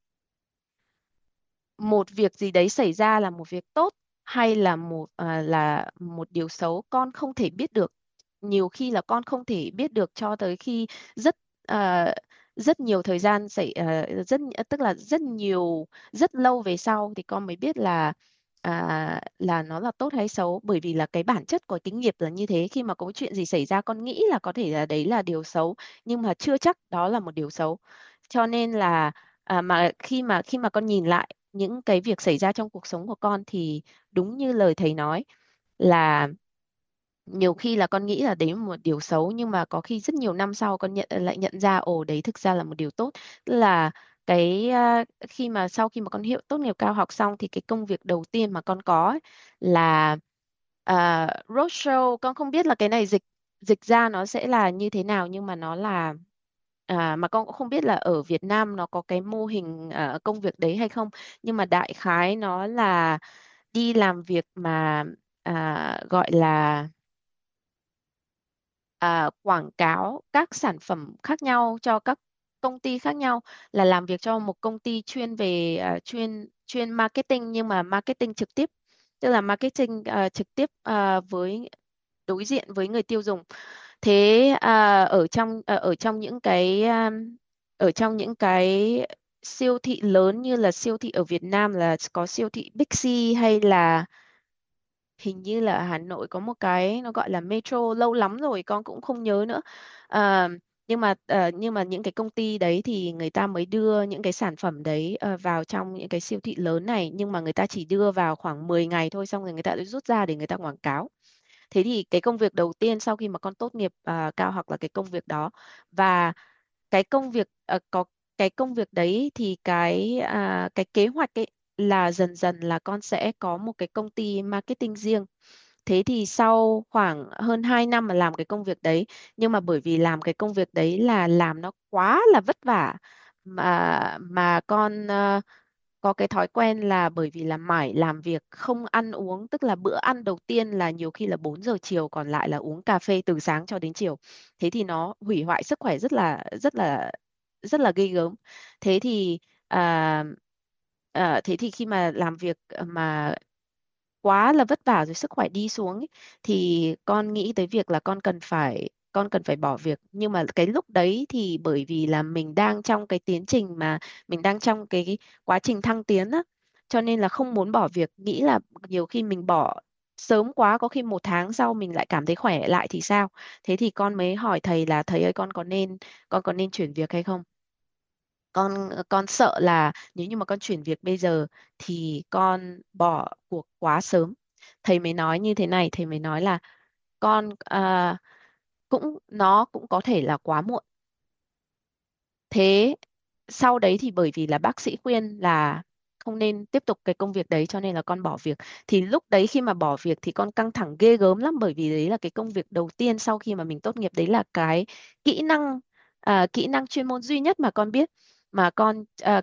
một việc gì đấy xảy ra là một việc tốt hay là một điều xấu, con không thể biết được. Nhiều khi là con không thể biết được cho tới khi rất à, rất nhiều thời gian tức là rất lâu về sau thì con mới biết là nó là tốt hay xấu. Bởi vì là cái bản chất của tính nghiệp là như thế, khi mà có chuyện gì xảy ra con nghĩ là có thể là đấy là điều xấu, nhưng mà chưa chắc đó là một điều xấu. Cho nên là mà khi mà con nhìn lại những cái việc xảy ra trong cuộc sống của con thì đúng như lời thầy nói, là nhiều khi là con nghĩ là đấy là một điều xấu, nhưng mà có khi rất nhiều năm sau con lại nhận ra ồ đấy thực ra là một điều tốt. Tức là sau khi mà con tốt nghiệp cao học xong thì cái công việc đầu tiên mà con có ấy là roadshow. Con không biết là cái này dịch dịch ra nó sẽ là như thế nào, nhưng mà nó là mà con cũng không biết là ở Việt Nam nó có cái mô hình công việc đấy hay không, nhưng mà đại khái nó là đi làm việc mà gọi là quảng cáo các sản phẩm khác nhau cho các công ty khác nhau, là làm việc cho một công ty chuyên về chuyên chuyên marketing, nhưng mà marketing trực tiếp, tức là marketing trực tiếp đối diện với người tiêu dùng. Thế ở trong những cái siêu thị lớn như là siêu thị ở Việt Nam là có siêu thị Big C, hay là hình như là ở Hà Nội có một cái nó gọi là Metro, lâu lắm rồi con cũng không nhớ nữa. Ờ, nhưng mà những cái công ty đấy thì người ta mới đưa những cái sản phẩm đấy vào trong những cái siêu thị lớn này, nhưng mà người ta chỉ đưa vào khoảng 10 ngày thôi, xong rồi người ta lại rút ra để người ta quảng cáo. Thế thì cái công việc đầu tiên sau khi mà con tốt nghiệp cao học là cái công việc đó. Và có cái công việc đấy thì cái kế hoạch ấy là dần dần là con sẽ có một cái công ty marketing riêng. Thế thì sau khoảng hơn 2 năm mà làm cái công việc đấy, nhưng mà bởi vì làm cái công việc đấy là làm nó quá là vất vả, mà con có cái thói quen là bởi vì là mải làm việc không ăn uống, tức là bữa ăn đầu tiên là nhiều khi là 4 giờ chiều, còn lại là uống cà phê từ sáng cho đến chiều. Thế thì nó hủy hoại sức khỏe rất là ghê gớm. Thế thì thế thì khi mà làm việc mà quá là vất vả rồi sức khỏe đi xuống ấy, thì con nghĩ tới việc là con cần phải bỏ việc. Nhưng mà cái lúc đấy thì bởi vì là mình đang trong cái tiến trình mà mình đang trong cái quá trình thăng tiến á, cho nên là không muốn bỏ việc, nghĩ là nhiều khi mình bỏ sớm quá có khi 1 tháng sau mình lại cảm thấy khỏe lại thì sao. Thế thì con mới hỏi thầy là thầy ơi, con có nên chuyển việc hay không. Con sợ là nếu như mà con chuyển việc bây giờ thì con bỏ cuộc quá sớm. Thầy mới nói như thế này, thầy mới nói là con nó cũng có thể là quá muộn. Thế sau đấy thì bởi vì là bác sĩ khuyên là không nên tiếp tục cái công việc đấy, cho nên là con bỏ việc. Thì lúc đấy khi mà bỏ việc thì con căng thẳng ghê gớm lắm, bởi vì đấy là cái công việc đầu tiên sau khi mà mình tốt nghiệp, đấy là cái kỹ năng chuyên môn duy nhất mà con biết, mà con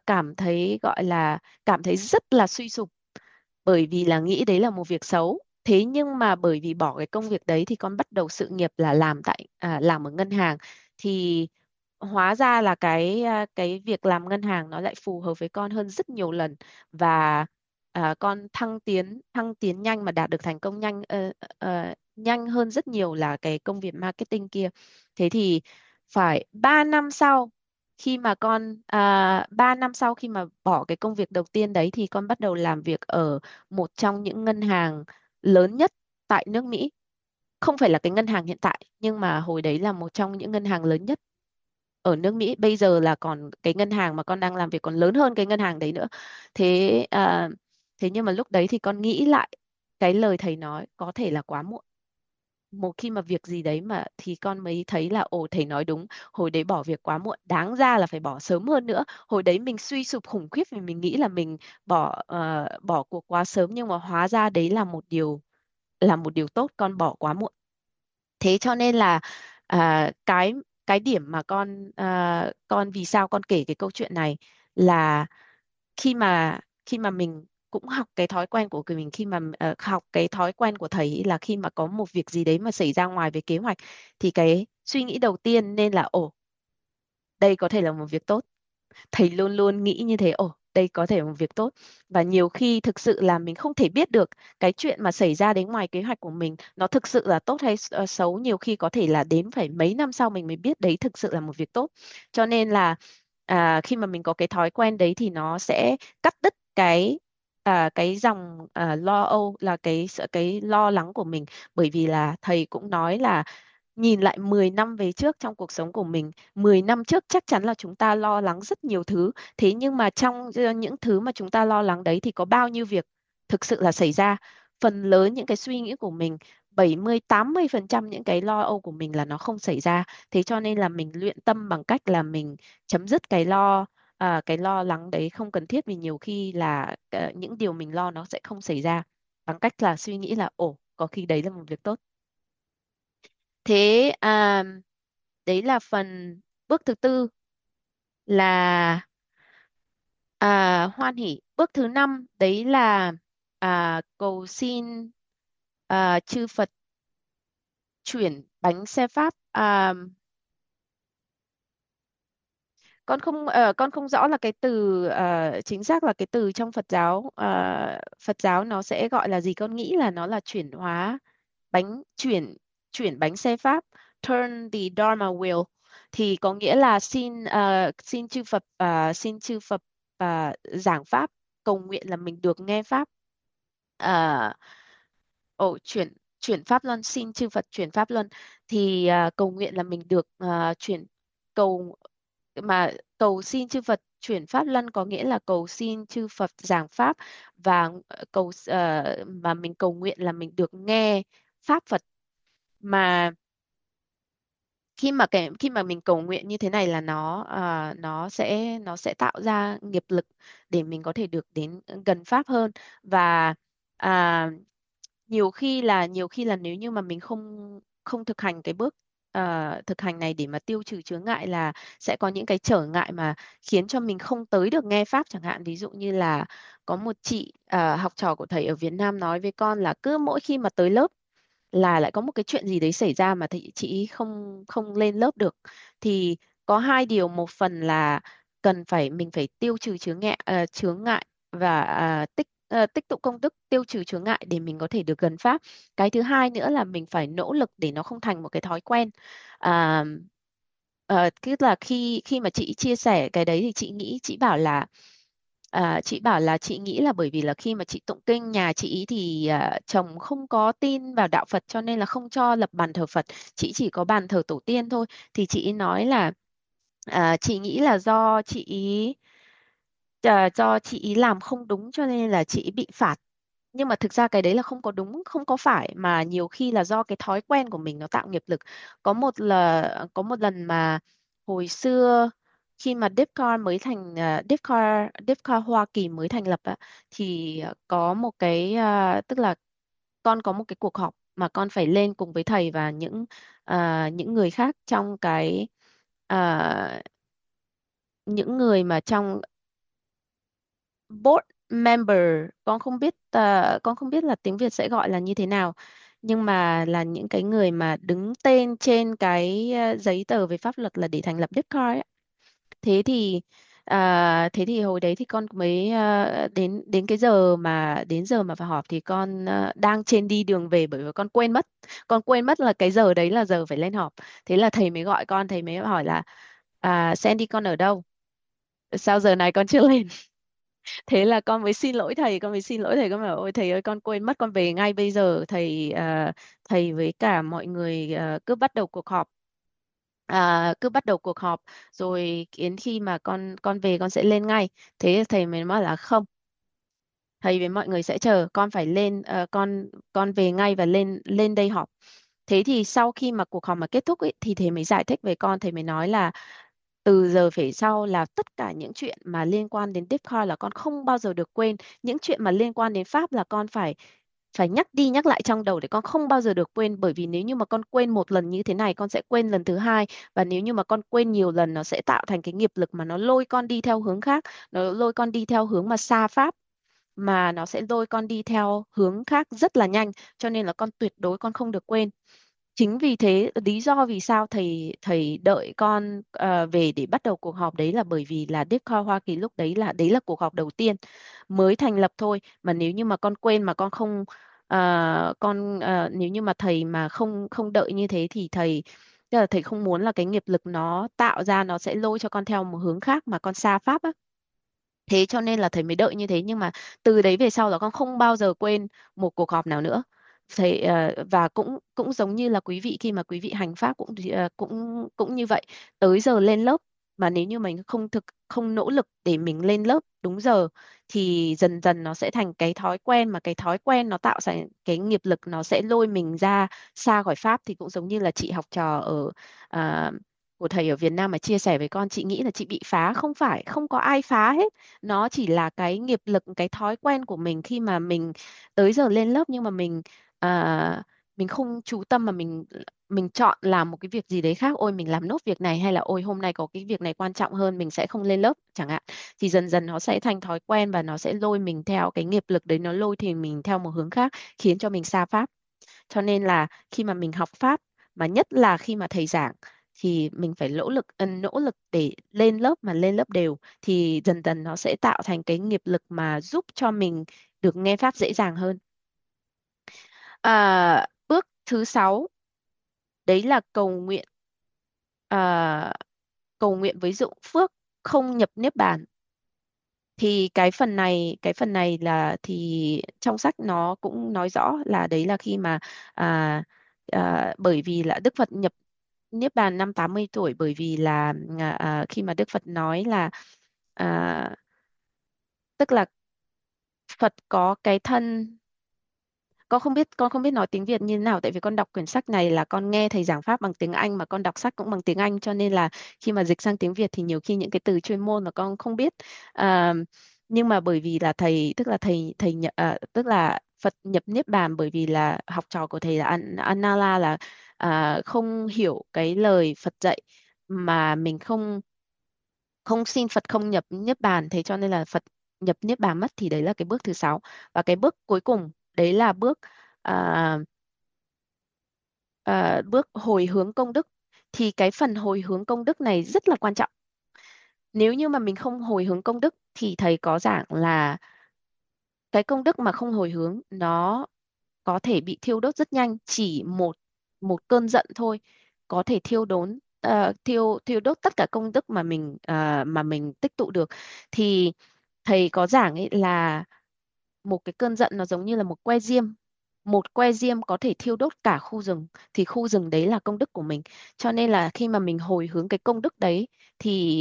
cảm thấy rất là suy sụp, bởi vì là nghĩ đấy là một việc xấu. Thế nhưng mà bởi vì bỏ cái công việc đấy thì con bắt đầu sự nghiệp là làm ở ngân hàng. Thì hóa ra là cái việc làm ngân hàng nó lại phù hợp với con hơn rất nhiều lần. Và con thăng tiến nhanh mà đạt được thành công nhanh hơn rất nhiều là cái công việc marketing kia. Thế thì phải 3 năm sau, 3 năm sau khi mà bỏ cái công việc đầu tiên đấy thì con bắt đầu làm việc ở một trong những ngân hàng lớn nhất tại nước Mỹ. Không phải là cái ngân hàng hiện tại, nhưng mà hồi đấy là một trong những ngân hàng lớn nhất ở nước Mỹ, bây giờ là còn cái ngân hàng mà con đang làm việc còn lớn hơn cái ngân hàng đấy nữa. Thế thế nhưng mà lúc đấy thì con nghĩ lại cái lời thầy nói có thể là quá muộn. Một khi mà việc gì đấy mà thì con mới thấy là ồ thầy nói đúng, hồi đấy bỏ việc quá muộn, đáng ra là phải bỏ sớm hơn nữa. Hồi đấy mình suy sụp khủng khiếp vì mình nghĩ là mình bỏ cuộc quá sớm, nhưng mà hóa ra đấy là một điều tốt, con bỏ quá muộn. Thế cho nên là cái điểm mà con vì sao con kể cái câu chuyện này là khi mà mình cũng học cái thói quen của mình, khi mà học cái thói quen của thầy ấy là khi mà có một việc gì đấy mà xảy ra ngoài về kế hoạch thì cái suy nghĩ đầu tiên nên là ồ, đây có thể là một việc tốt. Thầy luôn luôn nghĩ như thế, ồ đây có thể là một việc tốt. Và nhiều khi thực sự là mình không thể biết được cái chuyện mà xảy ra đến ngoài kế hoạch của mình nó thực sự là tốt hay xấu, nhiều khi có thể là đến phải mấy năm sau mình mới biết đấy thực sự là một việc tốt. Cho nên là khi mà mình có cái thói quen đấy thì nó sẽ cắt đứt cái dòng lo âu, là cái lo lắng của mình. Bởi vì là thầy cũng nói là nhìn lại 10 năm về trước trong cuộc sống của mình, 10 năm trước chắc chắn là chúng ta lo lắng rất nhiều thứ. Thế nhưng mà trong những thứ mà chúng ta lo lắng đấy thì có bao nhiêu việc thực sự là xảy ra? Phần lớn những cái suy nghĩ của mình, 70-80% những cái lo âu của mình là nó không xảy ra. Thế cho nên là mình luyện tâm bằng cách là mình chấm dứt cái lo lắng đấy không cần thiết, vì nhiều khi là những điều mình lo nó sẽ không xảy ra, bằng cách là suy nghĩ là ồ có khi đấy là một việc tốt. Thế đấy là phần bước thứ tư là hoan hỉ. Bước thứ năm đấy là cầu xin chư Phật chuyển bánh xe Pháp. Con không rõ là cái từ chính xác là cái từ trong Phật giáo nó sẽ gọi là gì. Con nghĩ là nó là chuyển hóa chuyển chuyển bánh xe Pháp, turn the Dharma wheel, thì có nghĩa là xin chư Phật giảng pháp, cầu nguyện là mình được nghe pháp. Ờ, chuyển chuyển pháp luân, xin chư Phật chuyển pháp luân, thì cầu nguyện là mình được cầu mà cầu xin chư Phật chuyển pháp luân có nghĩa là cầu xin chư Phật giảng pháp, và mà mình cầu nguyện là mình được nghe pháp Phật. Mà khi mà mình cầu nguyện như thế này là nó sẽ tạo ra nghiệp lực để mình có thể được đến gần pháp hơn. Và à, nhiều khi là nếu như mà mình không không thực hành cái bước thực hành này để mà tiêu trừ chướng ngại, là sẽ có những cái trở ngại mà khiến cho mình không tới được nghe pháp. Chẳng hạn ví dụ như là có một chị học trò của thầy ở Việt Nam nói với con là cứ mỗi khi mà tới lớp là lại có một cái chuyện gì đấy xảy ra mà thì chị không không lên lớp được. Thì có hai điều, một phần là mình phải tiêu trừ chướng ngại và tích tụ công đức tiêu trừ chướng ngại để mình có thể được gần pháp. Cái thứ hai nữa là mình phải nỗ lực để nó không thành một cái thói quen. à, Tức là khi khi mà chị chia sẻ cái đấy thì chị bảo là chị nghĩ là bởi vì là khi mà chị tụng kinh, nhà chị ý thì chồng không có tin vào đạo Phật cho nên là không cho lập bàn thờ Phật, chị chỉ có bàn thờ tổ tiên thôi. Thì chị ý nói là chị nghĩ là do chị ý làm không đúng cho nên là chị ý bị phạt. Nhưng mà thực ra cái đấy là không có đúng không có phải, mà nhiều khi là do cái thói quen của mình nó tạo nghiệp lực. Có một lần mà hồi xưa khi mà DeepCar Hoa Kỳ mới thành lập á, thì có một tức là con có một cái cuộc họp mà con phải lên cùng với thầy và những người khác trong à, những người mà trong board member. Con không biết là tiếng Việt sẽ gọi là như thế nào, nhưng mà là những cái người mà đứng tên trên cái giấy tờ về pháp luật là để thành lập Dipcar ấy. Thế thì hồi đấy thì con mới đến cái giờ mà phải họp thì con đang trên đi đường về, bởi vì con quên mất là cái giờ đấy là giờ phải lên họp. Thế là thầy mới gọi con, thầy mới hỏi là Sandy con ở đâu, sao giờ này con chưa lên. Thế là con mới xin lỗi thầy, con bảo ôi thầy ơi con quên mất, con về ngay bây giờ. Thầy với cả mọi người cứ bắt đầu cuộc họp. cứ bắt đầu cuộc họp rồi đến khi mà con về con sẽ lên ngay. Thế thầy mới nói là không, thầy với mọi người sẽ chờ con phải lên, con về ngay và lên lên đây họp. Thế thì sau khi mà cuộc họp mà kết thúc ấy, thì thầy mới giải thích với con, thầy mới nói là từ giờ về sau là tất cả những chuyện mà liên quan đến Bitcoin là con không bao giờ được quên. Những chuyện mà liên quan đến Pháp là con phải phải nhắc đi nhắc lại trong đầu để con không bao giờ được quên, bởi vì nếu như mà con quên một lần như thế này con sẽ quên lần thứ hai, và nếu như mà con quên nhiều lần nó sẽ tạo thành cái nghiệp lực mà nó lôi con đi theo hướng khác, nó lôi con đi theo hướng mà xa Pháp, mà nó sẽ lôi con đi theo hướng khác rất là nhanh, cho nên là con tuyệt đối con không được quên. Chính vì thế lý do vì sao thầy thầy đợi con về để bắt đầu cuộc họp đấy là bởi vì là DeepCore Hoa Kỳ lúc đấy là cuộc họp đầu tiên mới thành lập thôi, mà nếu như mà con quên mà con không nếu như mà thầy mà không không đợi như thế thì thầy, tức là thầy không muốn là cái nghiệp lực nó tạo ra nó sẽ lôi cho con theo một hướng khác mà con xa pháp á. Thế cho nên là thầy mới đợi như thế, nhưng mà từ đấy về sau là con không bao giờ quên một cuộc họp nào nữa. Thầy và cũng cũng giống như là quý vị khi mà quý vị hành pháp cũng cũng cũng như vậy, tới giờ lên lớp, mà nếu như mình không nỗ lực để mình lên lớp đúng giờ thì dần dần nó sẽ thành cái thói quen, mà cái thói quen nó tạo thành cái nghiệp lực nó sẽ lôi mình ra xa khỏi pháp. Thì cũng giống như là chị học trò ở à, của thầy ở Việt Nam mà chia sẻ với con, chị nghĩ là chị bị phá, không phải, không có ai phá hết, nó chỉ là cái nghiệp lực, cái thói quen của mình khi mà mình tới giờ lên lớp nhưng mà mình không chú tâm mà mình chọn làm một cái việc gì đấy khác, ôi mình làm nốt việc này, hay là ôi hôm nay có cái việc này quan trọng hơn mình sẽ không lên lớp chẳng hạn, thì dần dần nó sẽ thành thói quen và nó sẽ lôi mình theo cái nghiệp lực đấy, nó lôi thì mình theo một hướng khác khiến cho mình xa pháp. Cho nên là khi mà mình học pháp, mà nhất là khi mà thầy giảng, thì mình phải nỗ lực để lên lớp, mà lên lớp đều thì dần dần nó sẽ tạo thành cái nghiệp lực mà giúp cho mình được nghe pháp dễ dàng hơn. Bước thứ sáu đấy là cầu nguyện, à, cầu nguyện với dụng phước không nhập niết bàn. Thì cái phần này là thì trong sách nó cũng nói rõ là đấy là khi mà à, bởi vì là Đức Phật nhập niết bàn năm 80 tuổi, bởi vì là khi mà Đức Phật nói là à, tức là Phật có cái thân, con không biết nói tiếng Việt như thế nào, tại vì con đọc quyển sách này là con nghe thầy giảng pháp bằng tiếng Anh mà con đọc sách cũng bằng tiếng Anh, cho nên là khi mà dịch sang tiếng Việt thì nhiều khi những cái từ chuyên môn mà con không biết. À, nhưng mà bởi vì là thầy, tức là tức là Phật nhập niết bàn bởi vì là học trò của thầy là Anala là không hiểu cái lời Phật dạy, mà mình không không xin Phật không nhập niết bàn, thế cho nên là Phật nhập niết bàn mất, thì đấy là cái bước thứ sáu. Và cái bước cuối cùng đấy là bước à, bước hồi hướng công đức. Thì cái phần hồi hướng công đức này rất là quan trọng. Nếu như mà mình không hồi hướng công đức thì thầy có giảng là cái công đức mà không hồi hướng nó có thể bị thiêu đốt rất nhanh, chỉ một một cơn giận thôi có thể thiêu thiêu đốt tất cả công đức mà mình tích tụ được. Thì thầy có giảng ấy là một cái cơn giận nó giống như là một que diêm có thể thiêu đốt cả khu rừng, thì khu rừng đấy là công đức của mình. Cho nên là khi mà mình hồi hướng cái công đức đấy thì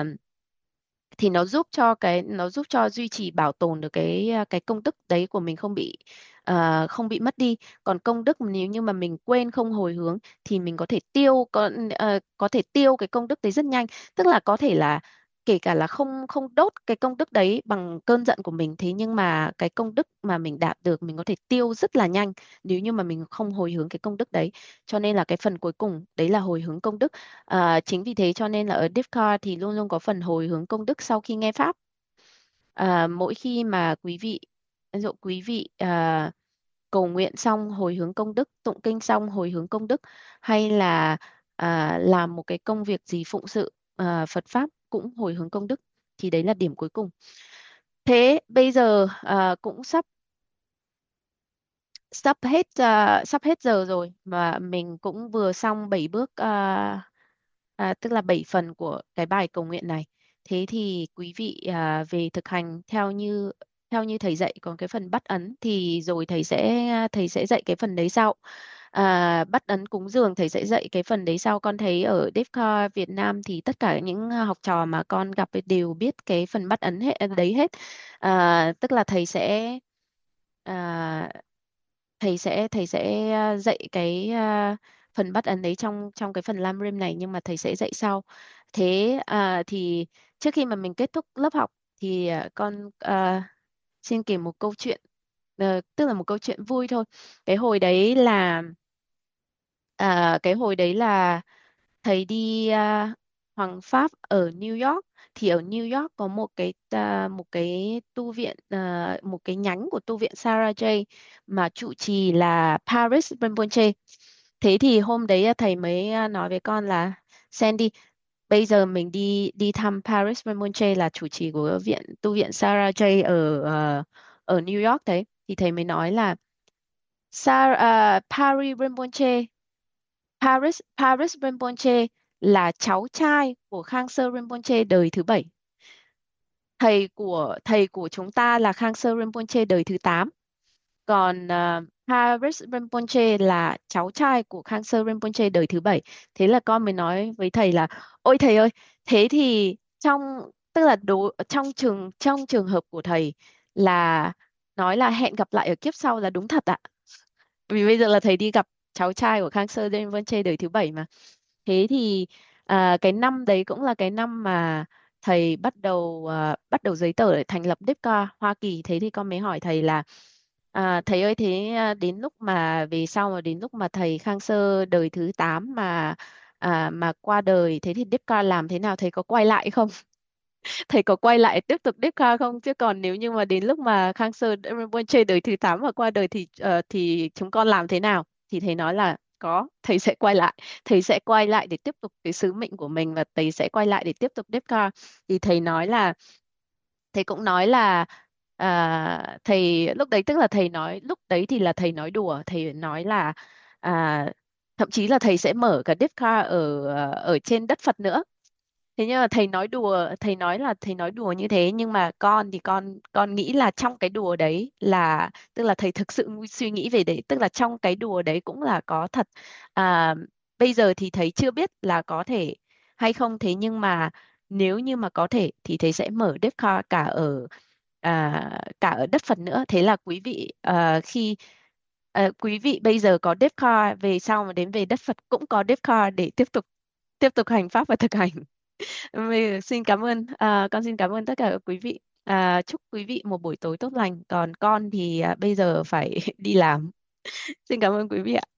nó giúp cho duy trì bảo tồn được cái công đức đấy của mình không bị mất đi. Còn công đức mà nếu như mà mình quên không hồi hướng thì mình có thể tiêu cái công đức đấy rất nhanh. Tức là có thể là kể cả là không không đốt cái công đức đấy bằng cơn giận của mình, thế nhưng mà cái công đức mà mình đạt được mình có thể tiêu rất là nhanh nếu như mà mình không hồi hướng cái công đức đấy. Cho nên là cái phần cuối cùng đấy là hồi hướng công đức. Chính vì thế cho nên là ở Discord thì luôn luôn có phần hồi hướng công đức sau khi nghe pháp. Mỗi khi mà ví dụ quý vị cầu nguyện xong hồi hướng công đức, tụng kinh xong hồi hướng công đức, hay là làm một cái công việc gì phụng sự Phật pháp cũng hồi hướng công đức, thì đấy là điểm cuối cùng. Thế bây giờ cũng sắp hết giờ rồi, mà mình cũng vừa xong 7 bước, tức là 7 phần của cái bài cầu nguyện này. Thế thì quý vị về thực hành theo như thầy dạy, còn cái phần bắt ấn thì rồi thầy sẽ dạy cái phần đấy sau. bắt ấn cúng dường, thầy sẽ dạy cái phần đấy sau. Con thấy ở DeepCore Việt Nam thì tất cả những học trò mà con gặp ấy đều biết cái phần bắt ấn đấy hết. Tức là à, thầy sẽ dạy cái phần bắt ấn đấy trong trong cái phần Lam Rim này, nhưng mà thầy sẽ dạy sau. Thế thì trước khi mà mình kết thúc lớp học thì con xin kể một câu chuyện, tức là một câu chuyện vui thôi. Cái hồi đấy là cái hồi đấy là thầy đi Hoàng Pháp ở New York. Thì ở New York có một cái tu viện, một cái nhánh của tu viện Sarah J mà trụ trì là Paris Rinpoche. Thế thì hôm đấy thầy mới nói với con là Sandy, bây giờ mình đi đi thăm Paris Rinpoche là chủ trì của tu viện Sarah J ở New York đấy. Thì thầy mới nói là Paris Rinpoche, Paris Rinpoche là cháu trai của Khang Sơ Rinpoche đời thứ bảy. Thầy của chúng ta là Khang Sơ Rinpoche đời thứ 8. Còn Paris Rinpoche là cháu trai của Khang Sơ Rinpoche đời thứ bảy. Thế là con mới nói với thầy là ôi thầy ơi, thế thì tức là trong trường hợp của thầy là nói là hẹn gặp lại ở kiếp sau là đúng thật ạ. Vì bây giờ là thầy đi gặp cháu trai của Khang Sơ Rinpoche đời thứ bảy mà. Thế thì cái năm đấy cũng là cái năm mà thầy bắt đầu giấy tờ để thành lập DIPCA Hoa Kỳ. Thế thì con mới hỏi thầy là thầy ơi, thế đến lúc mà về sau mà đến lúc mà thầy Khang Sơ đời thứ 8 mà qua đời, thế thì DIPCA làm thế nào, thầy có quay lại không? Thầy có quay lại tiếp tục đếp ca không? Chứ còn nếu như mà đến lúc mà Khang Sơ Rinpoche đời thứ 8 mà qua đời thì chúng con làm thế nào? Thì thầy nói là có, thầy sẽ quay lại. Thầy sẽ quay lại để tiếp tục cái sứ mệnh của mình, và thầy sẽ quay lại để tiếp tục đếp ca. Thì thầy cũng nói là thầy lúc đấy, tức là thầy nói lúc đấy thì là thầy nói đùa. Thầy nói là à, thậm chí là thầy sẽ mở cả đếp ca ở trên đất Phật nữa. Thế nhưng mà thầy nói đùa, thầy nói là thầy nói đùa như thế, nhưng mà con thì con nghĩ là trong cái đùa đấy là, tức là thầy thực sự suy nghĩ về đấy, tức là trong cái đùa đấy cũng là có thật. à, Bây giờ thì thầy chưa biết là có thể hay không, thế nhưng mà nếu như mà có thể thì thầy sẽ mở deep car cả ở đất Phật nữa. Thế là quý vị, khi quý vị bây giờ có deep car, về sau mà đến về đất Phật cũng có deep car để tiếp tục hành pháp và thực hành. Xin cảm ơn, con xin cảm ơn tất cả các quý vị. Chúc quý vị một buổi tối tốt lành. Còn con thì bây giờ phải đi làm. Xin cảm ơn quý vị ạ.